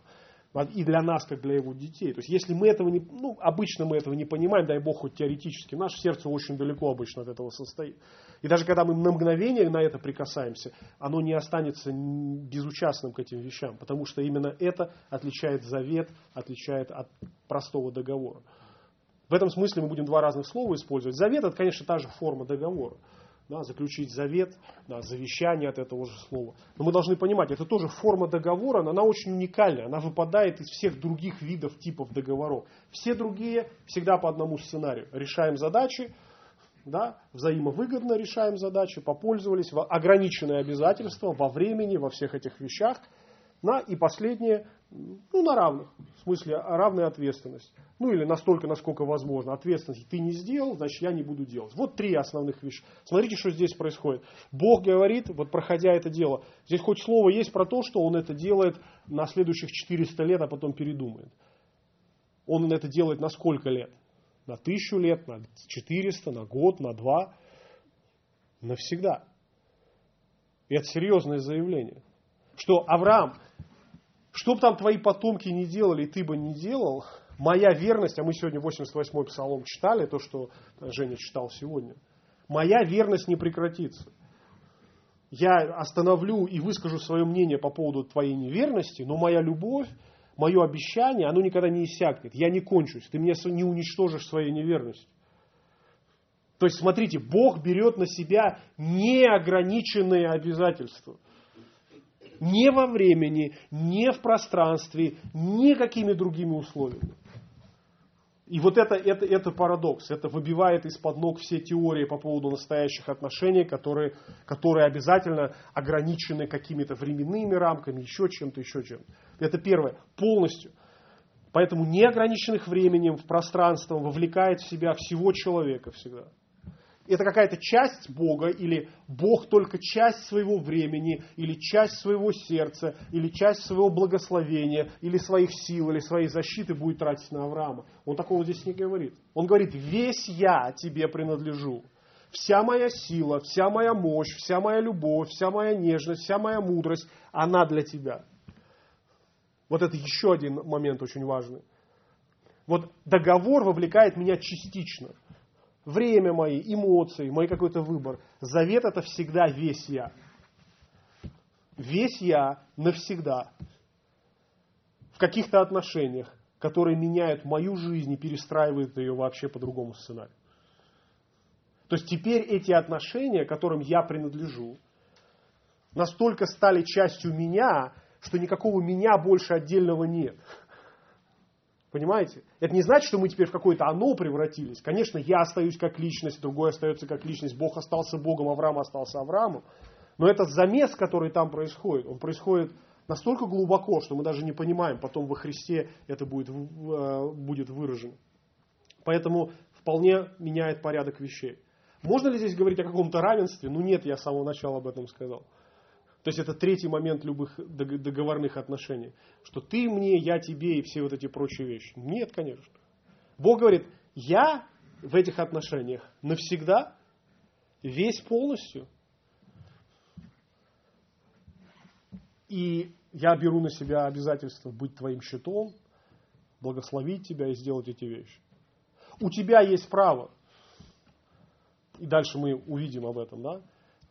И для нас, как для его детей. То есть, если мы этого не... Ну, обычно мы этого не понимаем, дай Бог, хоть теоретически, наше сердце очень далеко обычно от этого состоит. И даже когда мы на мгновение на это прикасаемся, оно не останется безучастным к этим вещам, потому что именно это отличает завет, отличает от простого договора. В этом смысле мы будем два разных слова использовать. Завет – это, конечно, та же форма договора. Да, заключить завет, да, завещание от этого же слова. Но мы должны понимать, это тоже форма договора, но она очень уникальная. Она выпадает из всех других видов, типов договоров. Все другие всегда по одному сценарию. Решаем задачи, да, взаимовыгодно решаем задачи, попользовались, ограниченные обязательства во времени, во всех этих вещах. На, и последнее, ну, на равных, в смысле равная ответственность. Ну или настолько, насколько возможно. Ответственность ты не сделал, значит я не буду делать. Вот три основных вещи. Смотрите, что здесь происходит. Бог говорит, вот проходя это дело, здесь хоть слово есть про то, что Он это делает на следующих четыреста лет, а потом передумает. Он это делает на сколько лет? На тысячу лет, на четыреста, на год, на два. Навсегда. И это серьезное заявление. Что Авраам, что бы там твои потомки не делали, и ты бы не делал, моя верность, а мы сегодня восемьдесят восьмой псалом читали, то, что Женя читал сегодня, моя верность не прекратится. Я остановлю и выскажу свое мнение по поводу твоей неверности, но моя любовь, мое обещание, оно никогда не иссякнет. Я не кончусь, ты меня не уничтожишь своей неверностью. То есть, смотрите, Бог берет на себя неограниченные обязательства. Не во времени, не в пространстве, никакими другими условиями. И вот это, это, это парадокс. Это выбивает из-под ног все теории по поводу настоящих отношений, которые, которые обязательно ограничены какими-то временными рамками, еще чем-то, еще чем-то. Это первое. Полностью. Поэтому неограниченных временем, в пространством вовлекает в себя всего человека всегда. это какая-то часть Бога, или Бог только часть своего времени, или часть своего сердца, или часть своего благословения, или своих сил, или своей защиты будет тратить на Авраама. Он такого здесь не говорит. Он говорит, весь я тебе принадлежу. Вся моя сила, вся моя мощь, вся моя любовь, вся моя нежность, вся моя мудрость, она для тебя. Вот это еще один момент очень важный. Вот договор вовлекает меня частично. Время мои, эмоции, мой какой-то выбор. Завет это всегда весь я. Весь я навсегда. В каких-то отношениях, которые меняют мою жизнь и перестраивают ее вообще по другому сценарию. То есть теперь эти отношения, которым я принадлежу, настолько стали частью меня, что никакого меня больше отдельного нет. Понимаете? Это не значит, что мы теперь в какое-то оно превратились. Конечно, я остаюсь как личность, другой остается как личность. Бог остался Богом, Авраам остался Авраамом. Но этот замес, который там происходит, он происходит настолько глубоко, что мы даже не понимаем, потом во Христе это будет, будет выражено. Поэтому вполне меняет порядок вещей. Можно ли здесь говорить о каком-то равенстве? Ну нет, я с самого начала об этом сказал. То есть это третий момент любых договорных отношений. Что ты мне, я тебе и все вот эти прочие вещи. Нет, конечно. Бог говорит, я в этих отношениях навсегда, весь полностью. И я беру на себя обязательство быть твоим щитом, благословить тебя и сделать эти вещи. У тебя есть право, и дальше мы увидим об этом, да?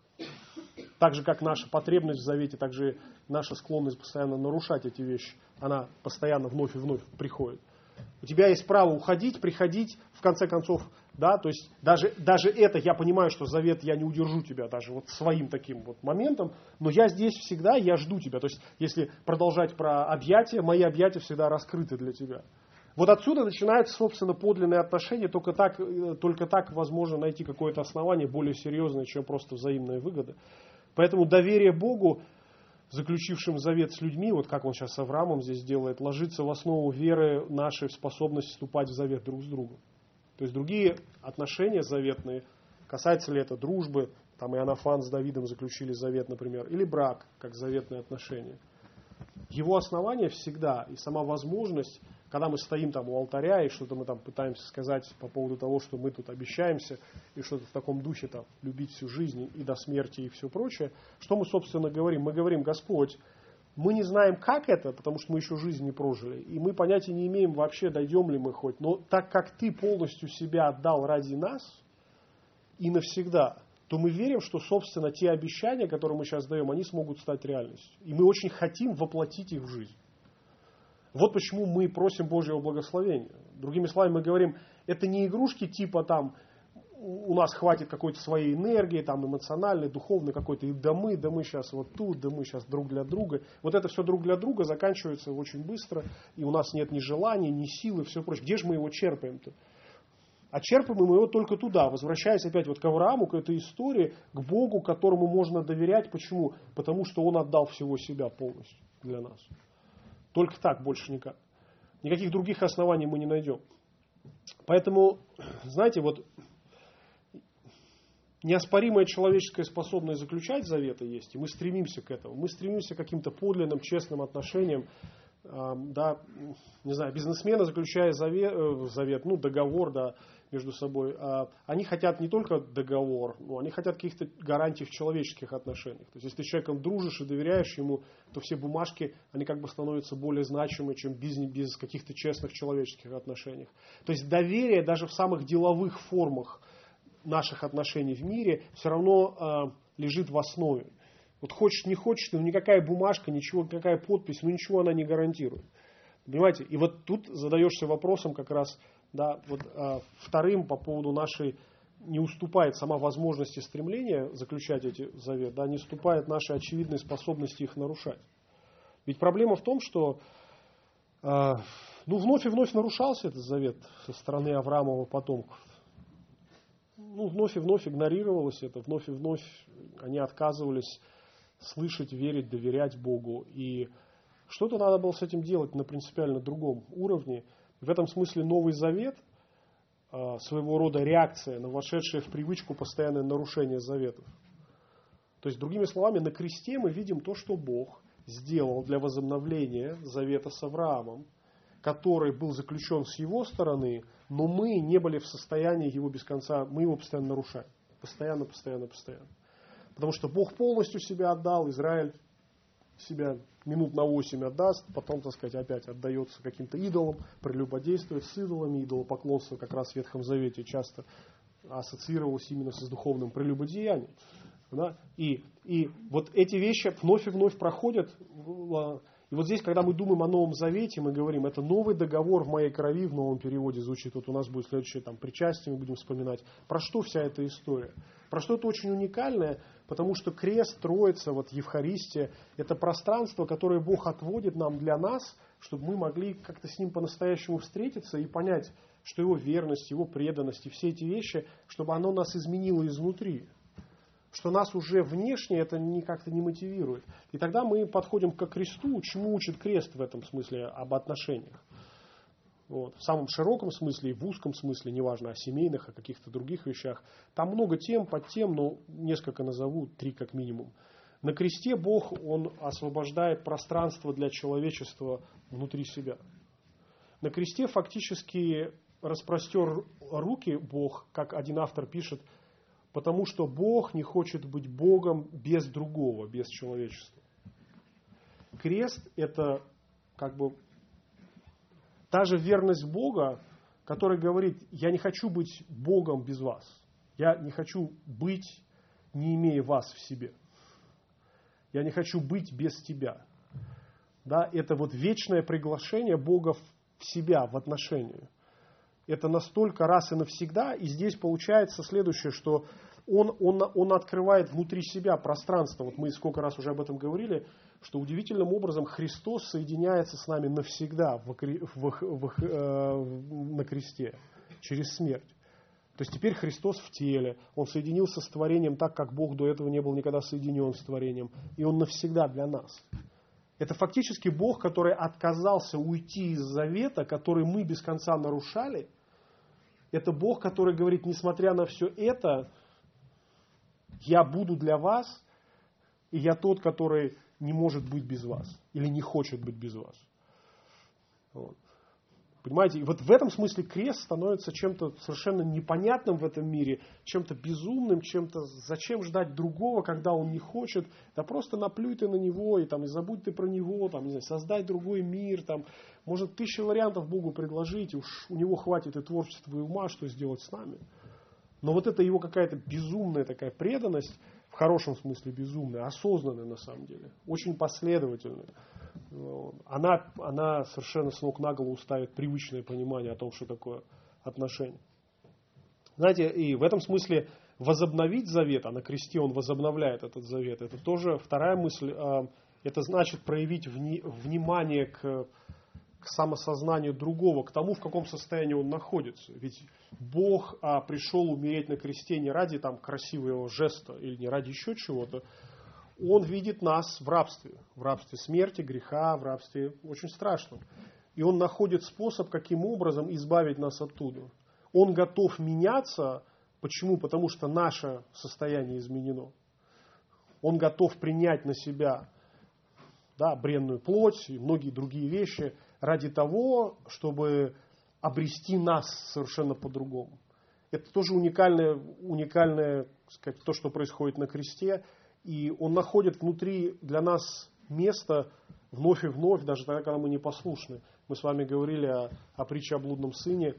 Так же, как наша потребность в завете, так же наша склонность постоянно нарушать эти вещи, она постоянно вновь и вновь приходит. У тебя есть право уходить, приходить, в конце концов, да, то есть даже, даже это, я понимаю, что завет я не удержу тебя даже вот своим таким вот моментом, но я здесь всегда, я жду тебя. То есть если продолжать про объятия, мои объятия всегда раскрыты для тебя. Вот отсюда начинаются, собственно, подлинные отношения, только так, только так возможно найти какое-то основание более серьезное, чем просто взаимная выгода. Поэтому доверие Богу, заключившим завет с людьми, вот как он сейчас с Авраамом здесь делает, ложится в основу веры нашей в способность вступать в завет друг с другом. То есть другие отношения заветные, касается ли это дружбы, там Иоаннафан с Давидом заключили завет, например, или брак, как заветные отношения. Его основание всегда и сама возможность, когда мы стоим там у алтаря и что-то мы там пытаемся сказать по поводу того, что мы тут обещаемся и что-то в таком духе там любить всю жизнь и до смерти и все прочее, что мы, собственно, говорим? Мы говорим, Господь, мы не знаем, как это, потому что мы еще жизнь не прожили, и мы понятия не имеем вообще, дойдем ли мы хоть, но так как Ты полностью себя отдал ради нас и навсегда, то мы верим, что, собственно, те обещания, которые мы сейчас даем, они смогут стать реальностью. И мы очень хотим воплотить их в жизнь. Вот почему мы просим Божьего благословения. Другими словами, мы говорим, это не игрушки типа там, у нас хватит какой-то своей энергии, там эмоциональной, духовной какой-то, и да мы, да мы сейчас вот тут, да мы сейчас друг для друга. Вот это все друг для друга заканчивается очень быстро, и у нас нет ни желания, ни силы, все прочее. Где же мы его черпаем-то? А черпаем мы его только туда, возвращаясь опять вот к Аврааму, к этой истории, к Богу, которому можно доверять. Почему? Потому что Он отдал всего себя полностью для нас. Только так, больше никак. Никаких других оснований мы не найдем. Поэтому, знаете, вот неоспоримая человеческая способность заключать заветы есть, и мы стремимся к этому. Мы стремимся к каким-то подлинным, честным отношениям. Да, не знаю, бизнесмены, заключая завет, завет, ну, договор, да, между собой, они хотят не только договор, но они хотят каких-то гарантий в человеческих отношениях. То есть, если ты с человеком дружишь и доверяешь ему, то все бумажки, они как бы становятся более значимы, чем без, без каких-то честных человеческих отношений. То есть, доверие даже в самых деловых формах наших отношений в мире все равно лежит в основе. Вот хочешь, не хочешь, ну никакая бумажка, ничего, никакая подпись, ну ничего она не гарантирует. Понимаете? И вот тут задаешься вопросом как раз, да, вот а, вторым по поводу нашей, не уступает сама возможность и стремление заключать эти заветы, да, не уступает нашей очевидной способности их нарушать. Ведь проблема в том, что а, ну, вновь и вновь нарушался этот завет со стороны Авраамова потомков. Ну, вновь и вновь игнорировалось это, вновь и вновь они отказывались слышать, верить, доверять Богу. И что-то надо было с этим делать на принципиально другом уровне. В этом смысле Новый Завет, своего рода реакция на вошедшее в привычку постоянное нарушение заветов. То есть, другими словами, на кресте мы видим то, что Бог сделал для возобновления завета с Авраамом, который был заключен с его стороны, но мы не были в состоянии его без конца, мы его постоянно нарушаем. Постоянно, постоянно, постоянно. Потому что Бог полностью себя отдал, Израиль себя минут на восемь отдаст, потом, так сказать, опять отдается каким-то идолам, прелюбодействует с идолами, идолопоклонство как раз в Ветхом Завете часто ассоциировалось именно с духовным прелюбодеянием. Да? И, и вот эти вещи вновь и вновь проходят. И вот здесь, когда мы думаем о Новом Завете, мы говорим, это новый договор в моей крови, в новом переводе звучит, вот у нас будет следующее там, причастие, мы будем вспоминать. Про что вся эта история? Про что-то очень уникальное, потому что крест, Троица, вот Евхаристия, это пространство, которое Бог отводит нам для нас, чтобы мы могли как-то с Ним по-настоящему встретиться и понять, что Его верность, Его преданность и все эти вещи, чтобы оно нас изменило изнутри. Что нас уже внешне это ни, как-то не мотивирует. И тогда мы подходим к кресту, чему учит крест в этом смысле об отношениях. Вот. В самом широком смысле и в узком смысле, неважно, о семейных, о каких-то других вещах. Там много тем, подтем, но несколько назову, три как минимум. На кресте Бог, Он освобождает пространство для человечества внутри себя. На кресте фактически распростер руки Бог, как один автор пишет, потому что Бог не хочет быть Богом без другого, без человечества. Крест – это как бы та же верность Бога, которая говорит, я не хочу быть Богом без вас. Я не хочу быть, не имея вас в себе. Я не хочу быть без тебя. Да, это вот вечное приглашение Бога в себя, в отношения. Это настолько раз и навсегда, и здесь получается следующее, что он, он, он открывает внутри себя пространство. Вот мы сколько раз уже об этом говорили, что удивительным образом Христос соединяется с нами навсегда в, в, в, э, на кресте, через смерть. То есть теперь Христос в теле, Он соединился с творением так, как Бог до этого не был никогда соединен с творением, и Он навсегда для нас. Это фактически Бог, который отказался уйти из завета, который мы без конца нарушали. Это Бог, который говорит, несмотря на все это, я буду для вас, и я тот, который не может быть без вас, или не хочет быть без вас. Вот. Понимаете, и вот в этом смысле крест становится чем-то совершенно непонятным в этом мире, чем-то безумным, чем-то зачем ждать другого, когда он не хочет, да просто наплюй ты на него, и, там, и забудь ты про него, там, не знаю, создай другой мир, там, может тысяча вариантов Богу предложить, уж у него хватит и творчества, и ума, что сделать с нами. Но вот это его какая-то безумная такая преданность, в хорошем смысле безумная, осознанная на самом деле, очень последовательная. Она, она совершенно с ног на голову ставит привычное понимание о том, что такое отношение. Знаете, и в этом смысле возобновить завет, а на кресте он возобновляет этот завет, это тоже вторая мысль, это значит проявить вни, внимание к, к самосознанию другого, к тому, в каком состоянии он находится. Ведь Бог а, пришел умереть на кресте не ради там, красивого жеста или не ради еще чего-то. Он видит нас в рабстве, в рабстве смерти, греха, в рабстве очень страшном. И Он находит способ, каким образом избавить нас оттуда. Он готов меняться. Почему? Потому что наше состояние изменено. Он готов принять на себя да, бренную плоть и многие другие вещи ради того, чтобы обрести нас совершенно по-другому. Это тоже уникальное, уникальное, так сказать, то, что происходит на кресте. И Он находит внутри для нас место вновь и вновь, даже тогда, когда мы непослушны. Мы с вами говорили о, о притче о блудном сыне.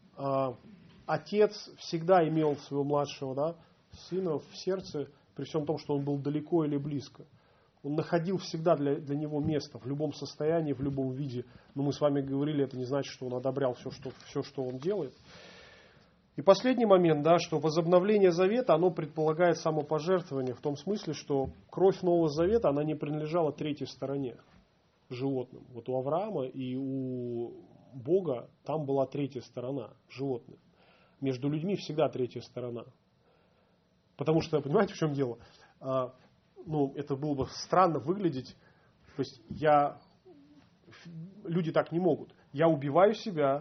Отец всегда имел своего младшего да, сына в сердце, при всем том, что он был далеко или близко. Он находил всегда для, для него место, в любом состоянии, в любом виде. Но мы с вами говорили, это не значит, что он одобрял все, что, все, что он делает. И последний момент, да, что возобновление завета, оно предполагает самопожертвование в том смысле, что кровь Нового Завета, она не принадлежала третьей стороне, животным. Вот у Авраама и у Бога там была третья сторона, животных. Между людьми всегда третья сторона. Потому что, понимаете, в чем дело? А, ну, это было бы странно выглядеть. То есть я, люди так не могут. Я убиваю себя,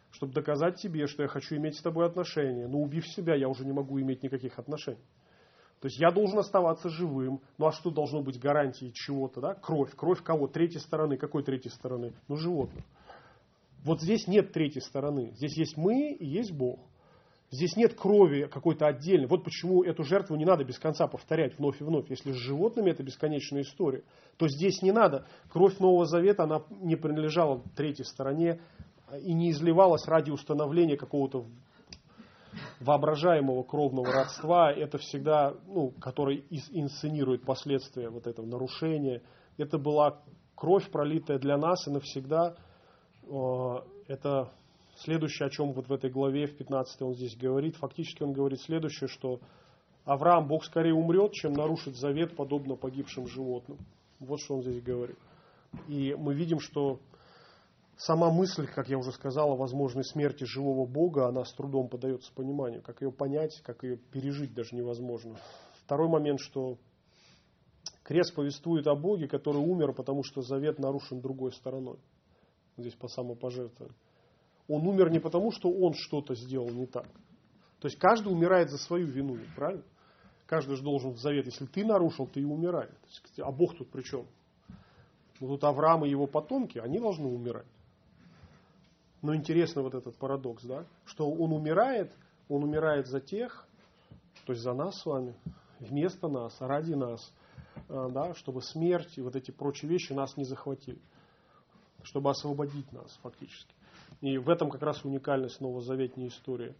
чтобы доказать тебе, что я хочу иметь с тобой отношения. Но убив себя, я уже не могу иметь никаких отношений. То есть я должен оставаться живым. Ну а что должно быть гарантией чего-то? Да? Кровь. Кровь кого? Третьей стороны. Какой третьей стороны? Ну животных. Вот здесь нет третьей стороны. Здесь есть мы и есть Бог. Здесь нет крови какой-то отдельной. Вот почему эту жертву не надо без конца повторять вновь и вновь. Если с животными это бесконечная история, то здесь не надо. Кровь Нового Завета, она не принадлежала третьей стороне и не изливалась ради установления какого-то воображаемого кровного родства. Это всегда, ну, который инсценирует последствия вот этого нарушения. Это была кровь, пролитая для нас и навсегда. Это следующее, о чем вот в этой главе, в пятнадцатой он здесь говорит. Фактически он говорит следующее, что Авраам, Бог скорее умрет, чем нарушит завет, подобно погибшим животным. Вот что он здесь говорит. И мы видим, что сама мысль, как я уже сказал, о возможной смерти живого Бога, она с трудом поддается пониманию. Как ее понять, как ее пережить даже невозможно. Второй момент, что крест повествует о Боге, который умер, потому что завет нарушен другой стороной. Здесь по самопожертвованию. Он умер не потому, что он что-то сделал не так. То есть каждый умирает за свою вину, правильно? Каждый же должен в завет. Если ты нарушил, ты и умираешь. А Бог тут при чем? Ну, тут Авраам и его потомки, они должны умирать. Но интересно вот этот парадокс, да? Что он умирает, он умирает за тех, то есть за нас с вами, вместо нас, ради нас, да, чтобы смерть и вот эти прочие вещи нас не захватили. Чтобы освободить нас фактически. И в этом как раз уникальность новозаветной истории.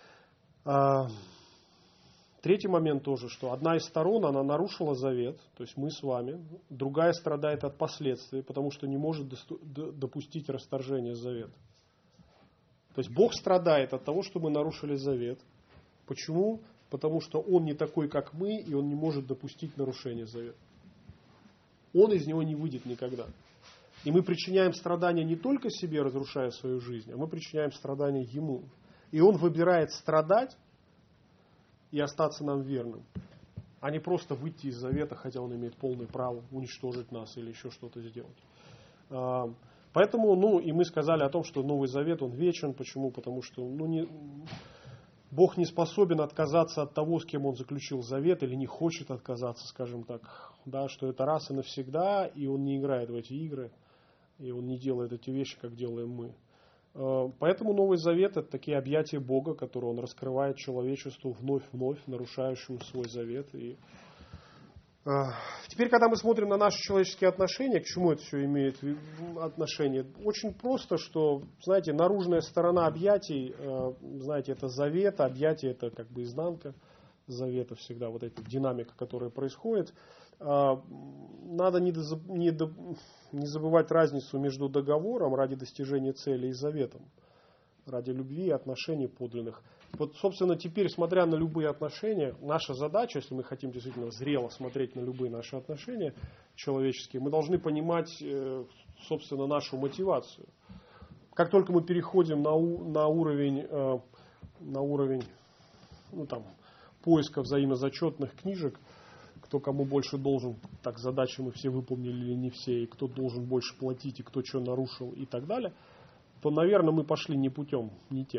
Третий момент тоже, что одна из сторон, она нарушила завет, то есть мы с вами, другая страдает от последствий, потому что не может допустить расторжения завета. То есть Бог страдает от того, что мы нарушили завет. Почему? Потому что Он не такой, как мы, и Он не может допустить нарушения завета. Он из него не выйдет никогда. И мы причиняем страдания не только себе, разрушая свою жизнь, а мы причиняем страдания Ему. И Он выбирает страдать и остаться нам верным, а не просто выйти из завета, хотя Он имеет полное право уничтожить нас или еще что-то сделать. Поэтому, ну, и мы сказали о том, что Новый Завет, он вечен. Почему? Потому что ну, не, Бог не способен отказаться от того, с кем Он заключил завет, или не хочет отказаться, скажем так. Да, что это раз и навсегда, и Он не играет в эти игры, и Он не делает эти вещи, как делаем мы. Поэтому Новый Завет – это такие объятия Бога, которые Он раскрывает человечеству вновь-вновь, нарушающему свой завет. И теперь, когда мы смотрим на наши человеческие отношения, к чему это все имеет отношение? Очень просто, что, знаете, наружная сторона объятий, знаете, это завет, объятие – это как бы изнанка завета всегда, вот эта динамика, которая происходит. Надо не, дозаб, не, до, не забывать разницу между договором ради достижения цели и заветом, ради любви и отношений подлинных. Вот, собственно, теперь, смотря на любые отношения, наша задача, если мы хотим действительно зрело смотреть на любые наши отношения человеческие, мы должны понимать, собственно, нашу мотивацию. Как только мы переходим на, на уровень, на уровень ну, там, поиска взаимозачетных книжек, кто кому больше должен, так задачи мы все выполнили или не все, и кто должен больше платить, и кто что нарушил и так далее, то, наверное, мы пошли не путем, не тем.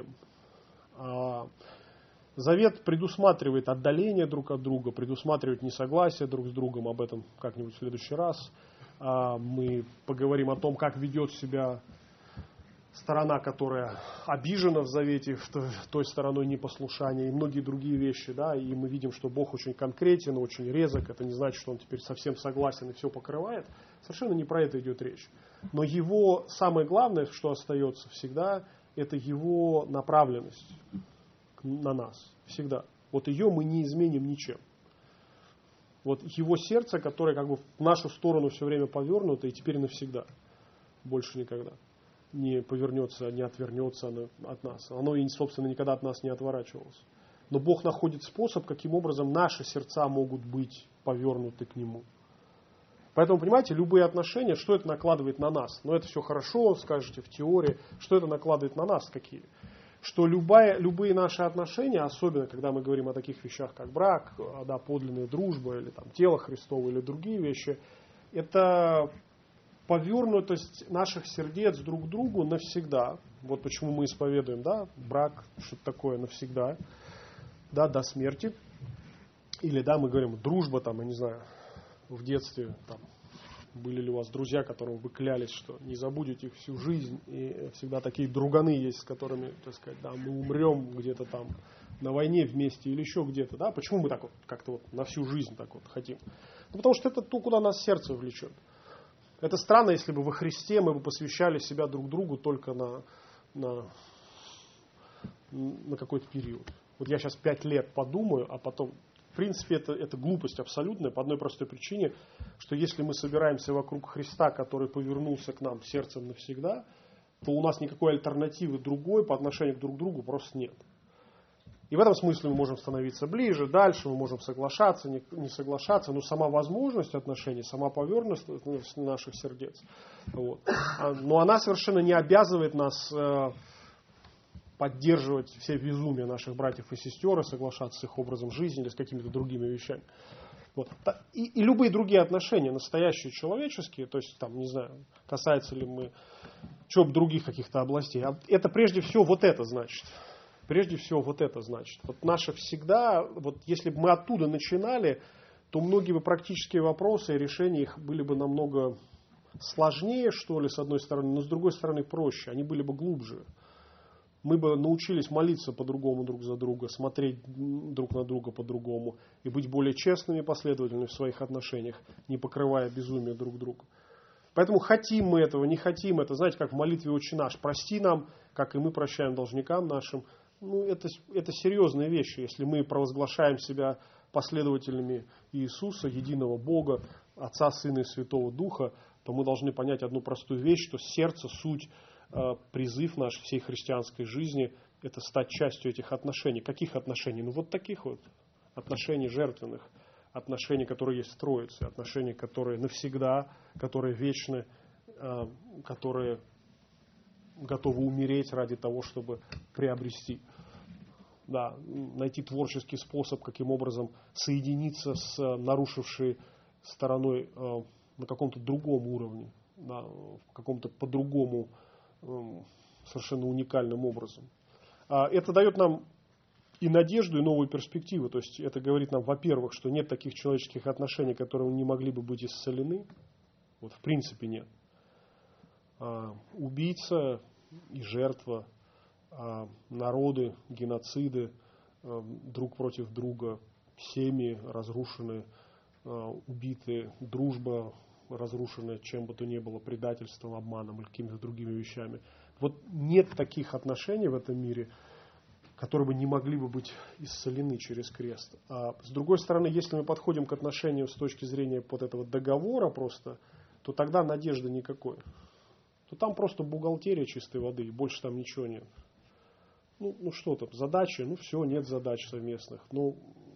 А завет предусматривает отдаление друг от друга, предусматривает несогласие друг с другом, об этом как-нибудь в следующий раз. А мы поговорим о том, как ведет себя сторона, которая обижена в завете, в той стороной непослушания и многие другие вещи, да, и мы видим, что Бог очень конкретен, очень резок, это не значит, что Он теперь совсем согласен и все покрывает, совершенно не про это идет речь. Но Его самое главное, что остается всегда, это Его направленность на нас, всегда. Вот ее мы не изменим ничем. Вот Его сердце, которое как бы в нашу сторону все время повернуто и теперь навсегда, больше никогда не повернется, не отвернется от нас. Оно, и, собственно, никогда от нас не отворачивалось. Но Бог находит способ, каким образом наши сердца могут быть повернуты к Нему. Поэтому, понимаете, любые отношения, что это накладывает на нас? Ну, это все хорошо, скажете, в теории. Что это накладывает на нас какие? Что любая, любые наши отношения, особенно когда мы говорим о таких вещах, как брак, да, подлинная дружба, или там, тело Христово, или другие вещи, это повернутость наших сердец друг к другу навсегда, Вот почему мы исповедуем, да, брак, что-то такое навсегда, да, до смерти. Или, да, мы говорим, дружба, там, я не знаю, в детстве, там, были ли у вас друзья, которым вы клялись, что не забудете их всю жизнь, и всегда такие друганы есть, с которыми, так сказать, да, мы умрем где-то там на войне вместе или еще где-то, да, почему мы так вот как-то вот на всю жизнь так вот хотим? Ну, потому что это то, куда нас сердце влечет. Это странно, если бы во Христе мы бы посвящали себя друг другу только на, на, на какой-то период. Вот я сейчас пять лет подумаю, а потом... В принципе, это, это глупость абсолютная по одной простой причине, что если мы собираемся вокруг Христа, который повернулся к нам сердцем навсегда, то у нас никакой альтернативы другой по отношению друг к другу просто нет. И в этом смысле мы можем становиться ближе, дальше, мы можем соглашаться, не, не соглашаться, но сама возможность отношений, сама поверхность наших сердец, вот, но она совершенно не обязывает нас поддерживать все безумия наших братьев и сестер и соглашаться с их образом жизни или с какими-то другими вещами. Вот. И, и любые другие отношения, настоящие человеческие, то есть, там, не знаю, касается ли мы чего других каких-то областей, это прежде всего вот это значит. Прежде всего вот это значит. Вот наше всегда, вот если бы мы оттуда начинали, то многие бы практические вопросы и решения их были бы намного сложнее, что ли, с одной стороны, но с другой стороны проще, они были бы глубже. Мы бы научились молиться по-другому друг за друга, смотреть друг на друга по-другому и быть более честными и последовательными в своих отношениях, не покрывая безумие друг друга. Поэтому хотим мы этого, не хотим это, знаете, как в молитве «Отче наш», прости нам, как и мы прощаем должникам нашим. Ну, это, это серьезные вещи, если мы провозглашаем себя последователями Иисуса, единого Бога, Отца, Сына и Святого Духа, то мы должны понять одну простую вещь, что сердце, суть, призыв наш всей христианской жизни – это стать частью этих отношений. Каких отношений? Ну вот таких вот отношений жертвенных, отношений, которые есть в Троице, отношений, которые навсегда, которые вечны, которые готовы умереть ради того, чтобы приобрести. Да, найти творческий способ, каким образом соединиться с нарушившей стороной на каком-то другом уровне, да, в каком-то по-другому совершенно уникальным образом. Это дает нам и надежду, и новую перспективу. То есть это говорит нам, во-первых, что нет таких человеческих отношений, которые не могли бы быть исцелены. Вот в принципе нет. Убийца и жертва, народы, геноциды, друг против друга, семьи разрушены, убиты, дружба разрушенная чем бы то ни было, предательством, обманом или какими-то другими вещами. Вот нет таких отношений в этом мире, которые бы не могли бы быть исцелены через крест. А с другой стороны, если мы подходим к отношению с точки зрения вот этого договора просто, то тогда надежды никакой. То там просто бухгалтерия чистой воды, и больше там ничего нет. Ну, ну что там, задачи, ну все, нет задач совместных. Ну,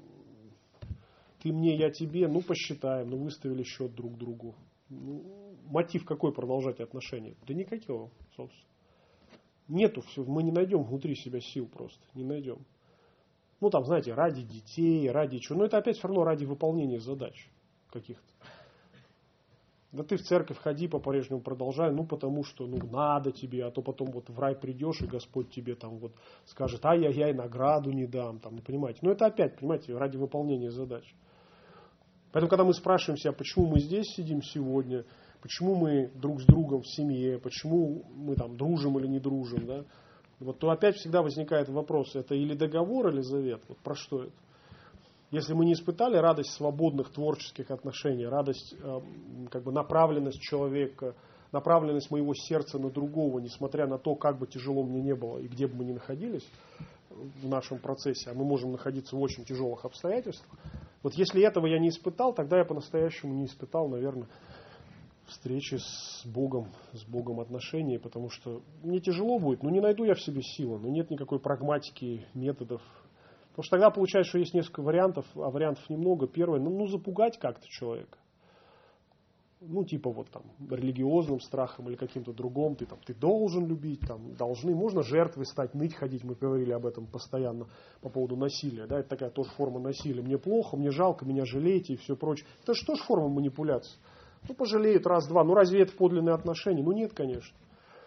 ты мне, я тебе, ну посчитаем, ну выставили счет друг другу. Ну, мотив какой продолжать отношения? Да никакого, собственно. Нету, все, мы не найдем внутри себя сил просто, не найдем. Ну там, знаете, ради детей, ради чего. Но это опять все равно ради выполнения задач каких-то. Да ты в церковь ходи, по-прежнему продолжай, ну потому что ну надо тебе, а то потом вот в рай придешь, и Господь тебе там вот скажет, ай-яй-яй, награду не дам, там, ну, понимаете. Но это опять, понимаете, ради выполнения задач. Поэтому, когда мы спрашиваем себя, почему мы здесь сидим сегодня, почему мы друг с другом в семье, почему мы там дружим или не дружим, да, вот, то опять всегда возникает вопрос, это или договор, или завет, вот про что это? Если мы не испытали радость свободных творческих отношений, радость, э, как бы направленность человека, направленность моего сердца на другого, несмотря на то, как бы тяжело мне не было и где бы мы ни находились в нашем процессе, а мы можем находиться в очень тяжелых обстоятельствах, вот если этого я не испытал, тогда я по-настоящему не испытал, наверное, встречи с Богом, с Богом отношений, потому что мне тяжело будет, но не найду я в себе силы, но нет никакой прагматики, методов. Потому что тогда получается, что есть несколько вариантов, а вариантов немного. Первое, ну, ну запугать как-то человека. Ну, типа вот там религиозным страхом или каким-то другим. Ты там, ты должен любить, там, должны. Можно жертвой стать, ныть, ходить. Мы говорили об этом постоянно по поводу насилия. Да, это такая тоже форма насилия. Мне плохо, мне жалко, меня жалеете и все прочее. Это же тоже форма манипуляции. Ну, пожалеют раз-два. Ну, разве это подлинные отношения? Ну, нет, конечно.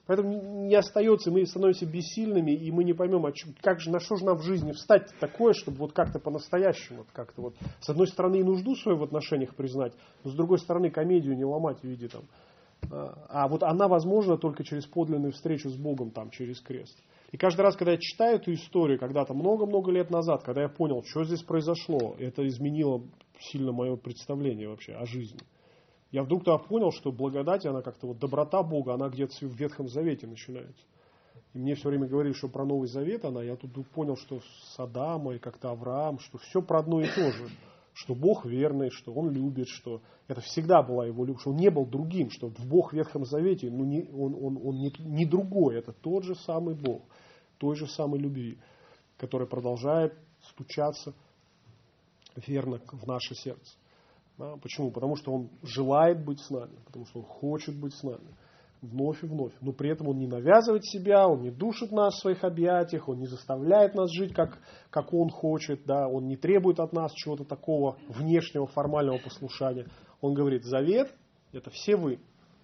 Поэтому не остается, мы становимся бессильными, и мы не поймем, как же, на что же нам в жизни встать такое, чтобы вот как-то по-настоящему, вот как-то вот, с одной стороны, и нужду свою в отношениях признать, но с другой стороны, комедию не ломать в виде там. А вот она возможна только через подлинную встречу с Богом, там, через крест. И каждый раз, когда я читаю эту историю, когда-то много-много лет назад, когда я понял, что здесь произошло, это изменило сильно мое представление вообще о жизни. Я вдруг тогда понял, что благодать, она как-то вот доброта Бога, она где-то в Ветхом Завете начинается. И мне все время говорили, что про Новый Завет она, я тут вдруг понял, что с Адама и как-то Авраам, что все про одно и то же. Что Бог верный, что Он любит, что это всегда была Его любовь, что Он не был другим, что Бог в Ветхом Завете, ну, не, Он, он, он не, не другой, это тот же самый Бог, той же самой любви, который продолжает стучаться верно в наше сердце. Да, почему? Потому что Он желает быть с нами, потому что Он хочет быть с нами вновь и вновь. Но при этом Он не навязывает себя, Он не душит нас в своих объятиях, Он не заставляет нас жить, как, как Он хочет, да, Он не требует от нас чего-то такого внешнего, формального послушания. Он говорит, завет – это все вы.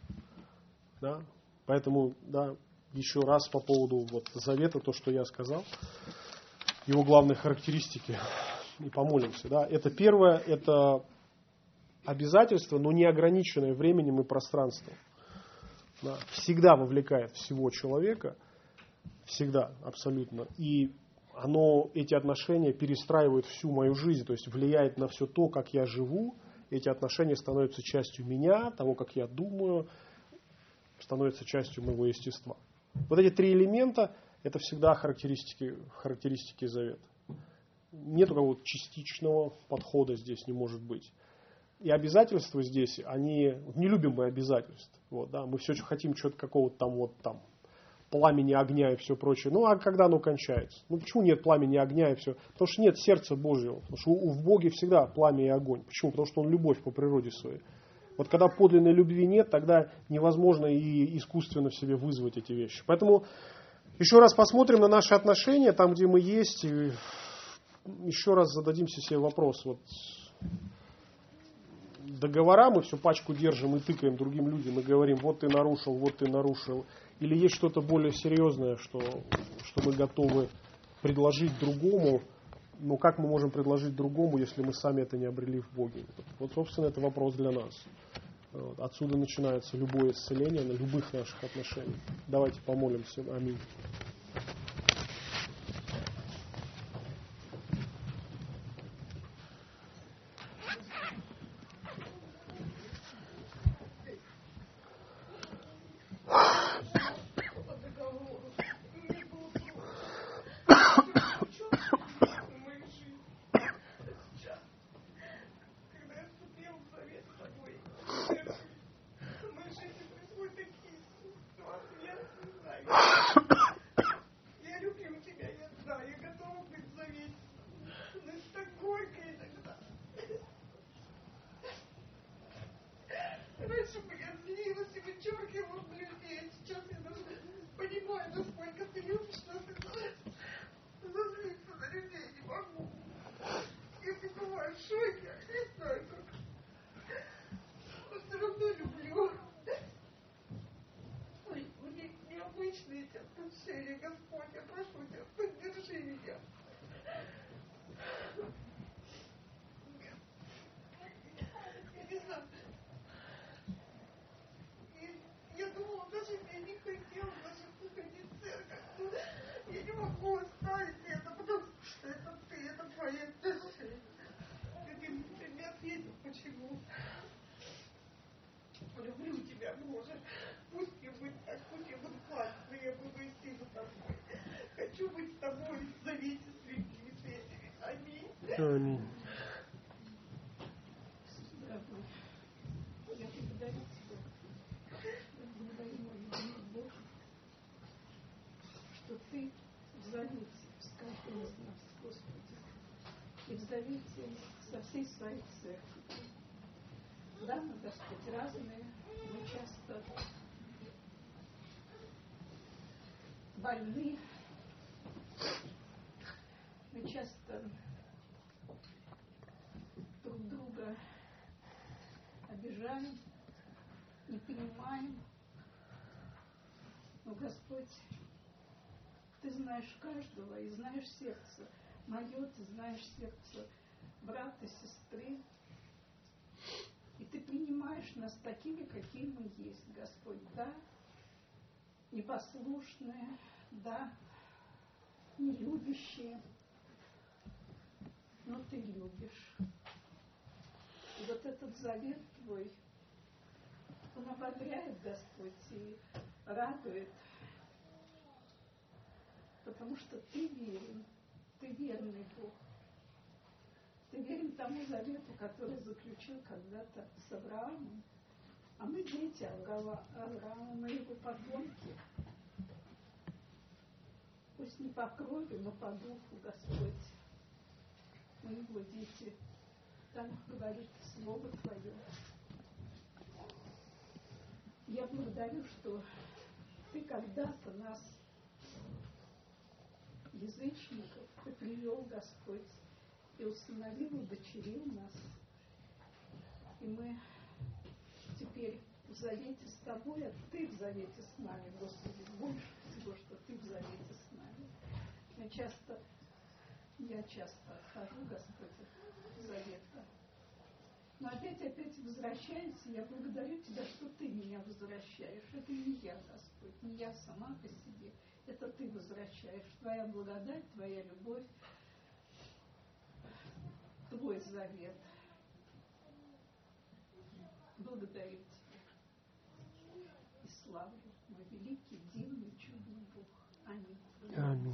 Да? Поэтому, да, еще раз по поводу вот, завета, то, что я сказал, его главные характеристики, и помолимся. Да? Это первое, это обязательство, но не ограниченное временем и пространством. Да, всегда вовлекает всего человека, всегда, абсолютно. И оно, эти отношения перестраивают всю мою жизнь, то есть влияет на все то, как я живу. Эти отношения становятся частью меня, того, как я думаю, становятся частью моего естества. Вот эти три элемента, это всегда характеристики, характеристики завета. Нет какого-то частичного подхода здесь не может быть. И обязательства здесь, они не любим мы обязательств. Вот, да, мы все хотим что-то какого-то там вот там пламени огня и все прочее. Ну а когда оно кончается? Ну почему нет пламени огня и все? Потому что нет сердца Божьего. Потому что в Боге всегда пламя и огонь. Почему? Потому что Он любовь по природе своей. Вот когда подлинной любви нет, тогда невозможно и искусственно в себе вызвать эти вещи. Поэтому еще раз посмотрим на наши отношения, там где мы есть, и еще раз зададимся себе вопрос. Вот договора, мы всю пачку держим и тыкаем другим людям и говорим, вот ты нарушил, вот ты нарушил. Или есть что-то более серьезное, что, что мы готовы предложить другому, но как мы можем предложить другому, если мы сами это не обрели в Боге? Вот, собственно, это вопрос для нас. Вот. Отсюда начинается любое исцеление на любых наших отношениях. Давайте помолимся. Аминь. Аминь. Что Ты в завете с каждым из нас, Господи, и в завете со всей своей церкви. Да, мы, Господь, разные, мы часто больны, мы часто друг друга обижаем, не понимаем. Но, Господь, Ты знаешь каждого и знаешь сердце мое, Ты знаешь сердце брата, сестры. И Ты принимаешь нас такими, какие мы есть, Господь. Да, непослушные, да, нелюбящие, но Ты любишь. И вот этот завет Твой, он ободряет, Господь, и радует, потому что Ты верен, Ты верный Бог. Ты верен тому завету, который заключил когда-то с Авраамом. А мы дети Авраама, мы его потомки. Пусть не по крови, но по духу, Господь. Мы его дети. Там говорит Слово Твое. Я благодарю, что Ты когда-то нас, язычников, Ты привел, Господь, и установил, удочерил нас. И мы теперь в завете с Тобой, а Ты в завете с нами, Господи, больше всего, что Ты в завете с нами. Я часто, я часто отхожу, Господь, от завета. Но опять-опять возвращаюсь, и я благодарю Тебя, что Ты меня возвращаешь. Это не я, Господь, не я сама по себе. Это Ты возвращаешь. Твоя благодать, Твоя любовь, Твой завет. Благодарю Тебя и славлю, мой великий, дивный, чудный Бог. Аминь. Аминь.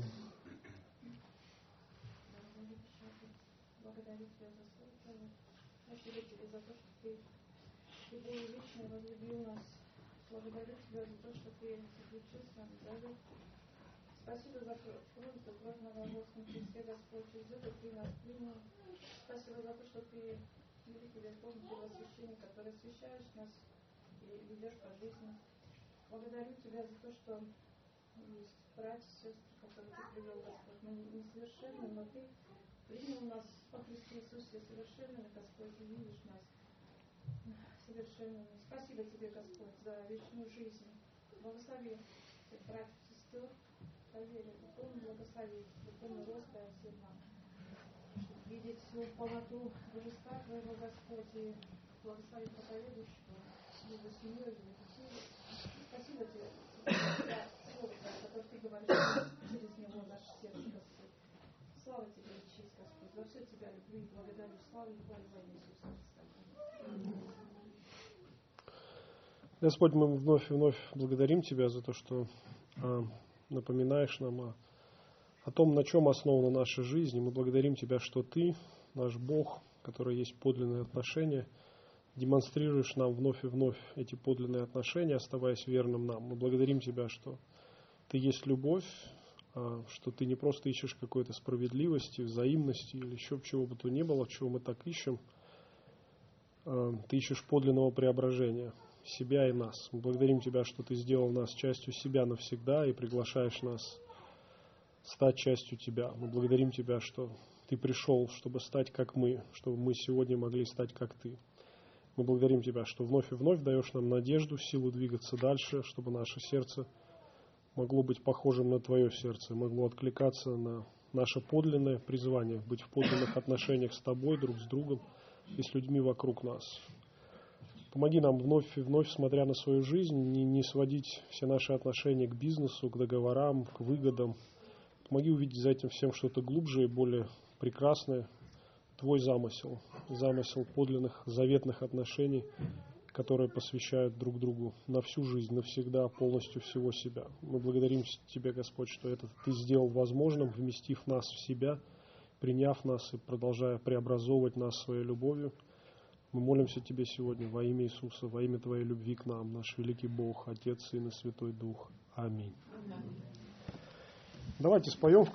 Благодарю Тебя за слово. Спасибо Тебе за то, что Ты, Ты был вечный, возлюбил нас. Благодарю Тебя за то, что Ты заключил с нами завет. Спасибо за кровь, за кровь на Голгофском кресте, Господь. Через это Ты нас принял. Спасибо за то, что Ты великий Верховный Первосвященник, который освящаешь нас и ведешь по жизни. Благодарю Тебя за то, что есть братья, сестры, которые Ты привел, Господь. Мы несовершенны, но Ты принял нас по Христу Иисусе совершенными, Господь, и видишь нас совершенными. Спасибо Тебе, Господь, за вечную жизнь. Благослови всех братьев и сестер, поверь, духовный благослови, духовный рост дай всем нам, чтобы видеть всю полноту божества Твоего, Господь, и благослови проповедующего, его семью, его детей. Спасибо Тебе за слово, которое Ты говоришь через него в наше сердце, Господь. Слава Тебе и честь, Господь. За все Тебя люблю и благодарю. Слава и хвалю во имя Иисуса Христа. Господь, мы вновь и вновь благодарим Тебя за то, что а, напоминаешь нам о, о том, на чем основана наша жизнь. И мы благодарим Тебя, что Ты, наш Бог, который есть подлинные отношения, демонстрируешь нам вновь и вновь эти подлинные отношения, оставаясь верным нам. Мы благодарим Тебя, что Ты есть любовь, что Ты не просто ищешь какой-то справедливости, взаимности или еще чего бы то ни было, чего мы так ищем. Ты ищешь подлинного преображения себя и нас. Мы благодарим Тебя, что Ты сделал нас частью себя навсегда и приглашаешь нас стать частью Тебя. Мы благодарим Тебя, что Ты пришел, чтобы стать как мы, чтобы мы сегодня могли стать как Ты. Мы благодарим Тебя, что вновь и вновь даешь нам надежду, силу двигаться дальше, чтобы наше сердце могло быть похожим на Твое сердце, могло откликаться на наше подлинное призвание, быть в подлинных отношениях с Тобой, друг с другом и с людьми вокруг нас. Помоги нам вновь и вновь, смотря на свою жизнь, не, не сводить все наши отношения к бизнесу, к договорам, к выгодам. Помоги увидеть за этим всем что-то глубже и более прекрасное. Твой замысел, замысел подлинных, заветных отношений, которые посвящают друг другу на всю жизнь, навсегда, полностью всего себя. Мы благодарим Тебя, Господь, что это Ты сделал возможным, вместив нас в себя, приняв нас и продолжая преобразовывать нас своей любовью. Мы молимся Тебе сегодня во имя Иисуса, во имя Твоей любви к нам, наш великий Бог, Отец, Сын и Святой Дух. Аминь. Давайте споем.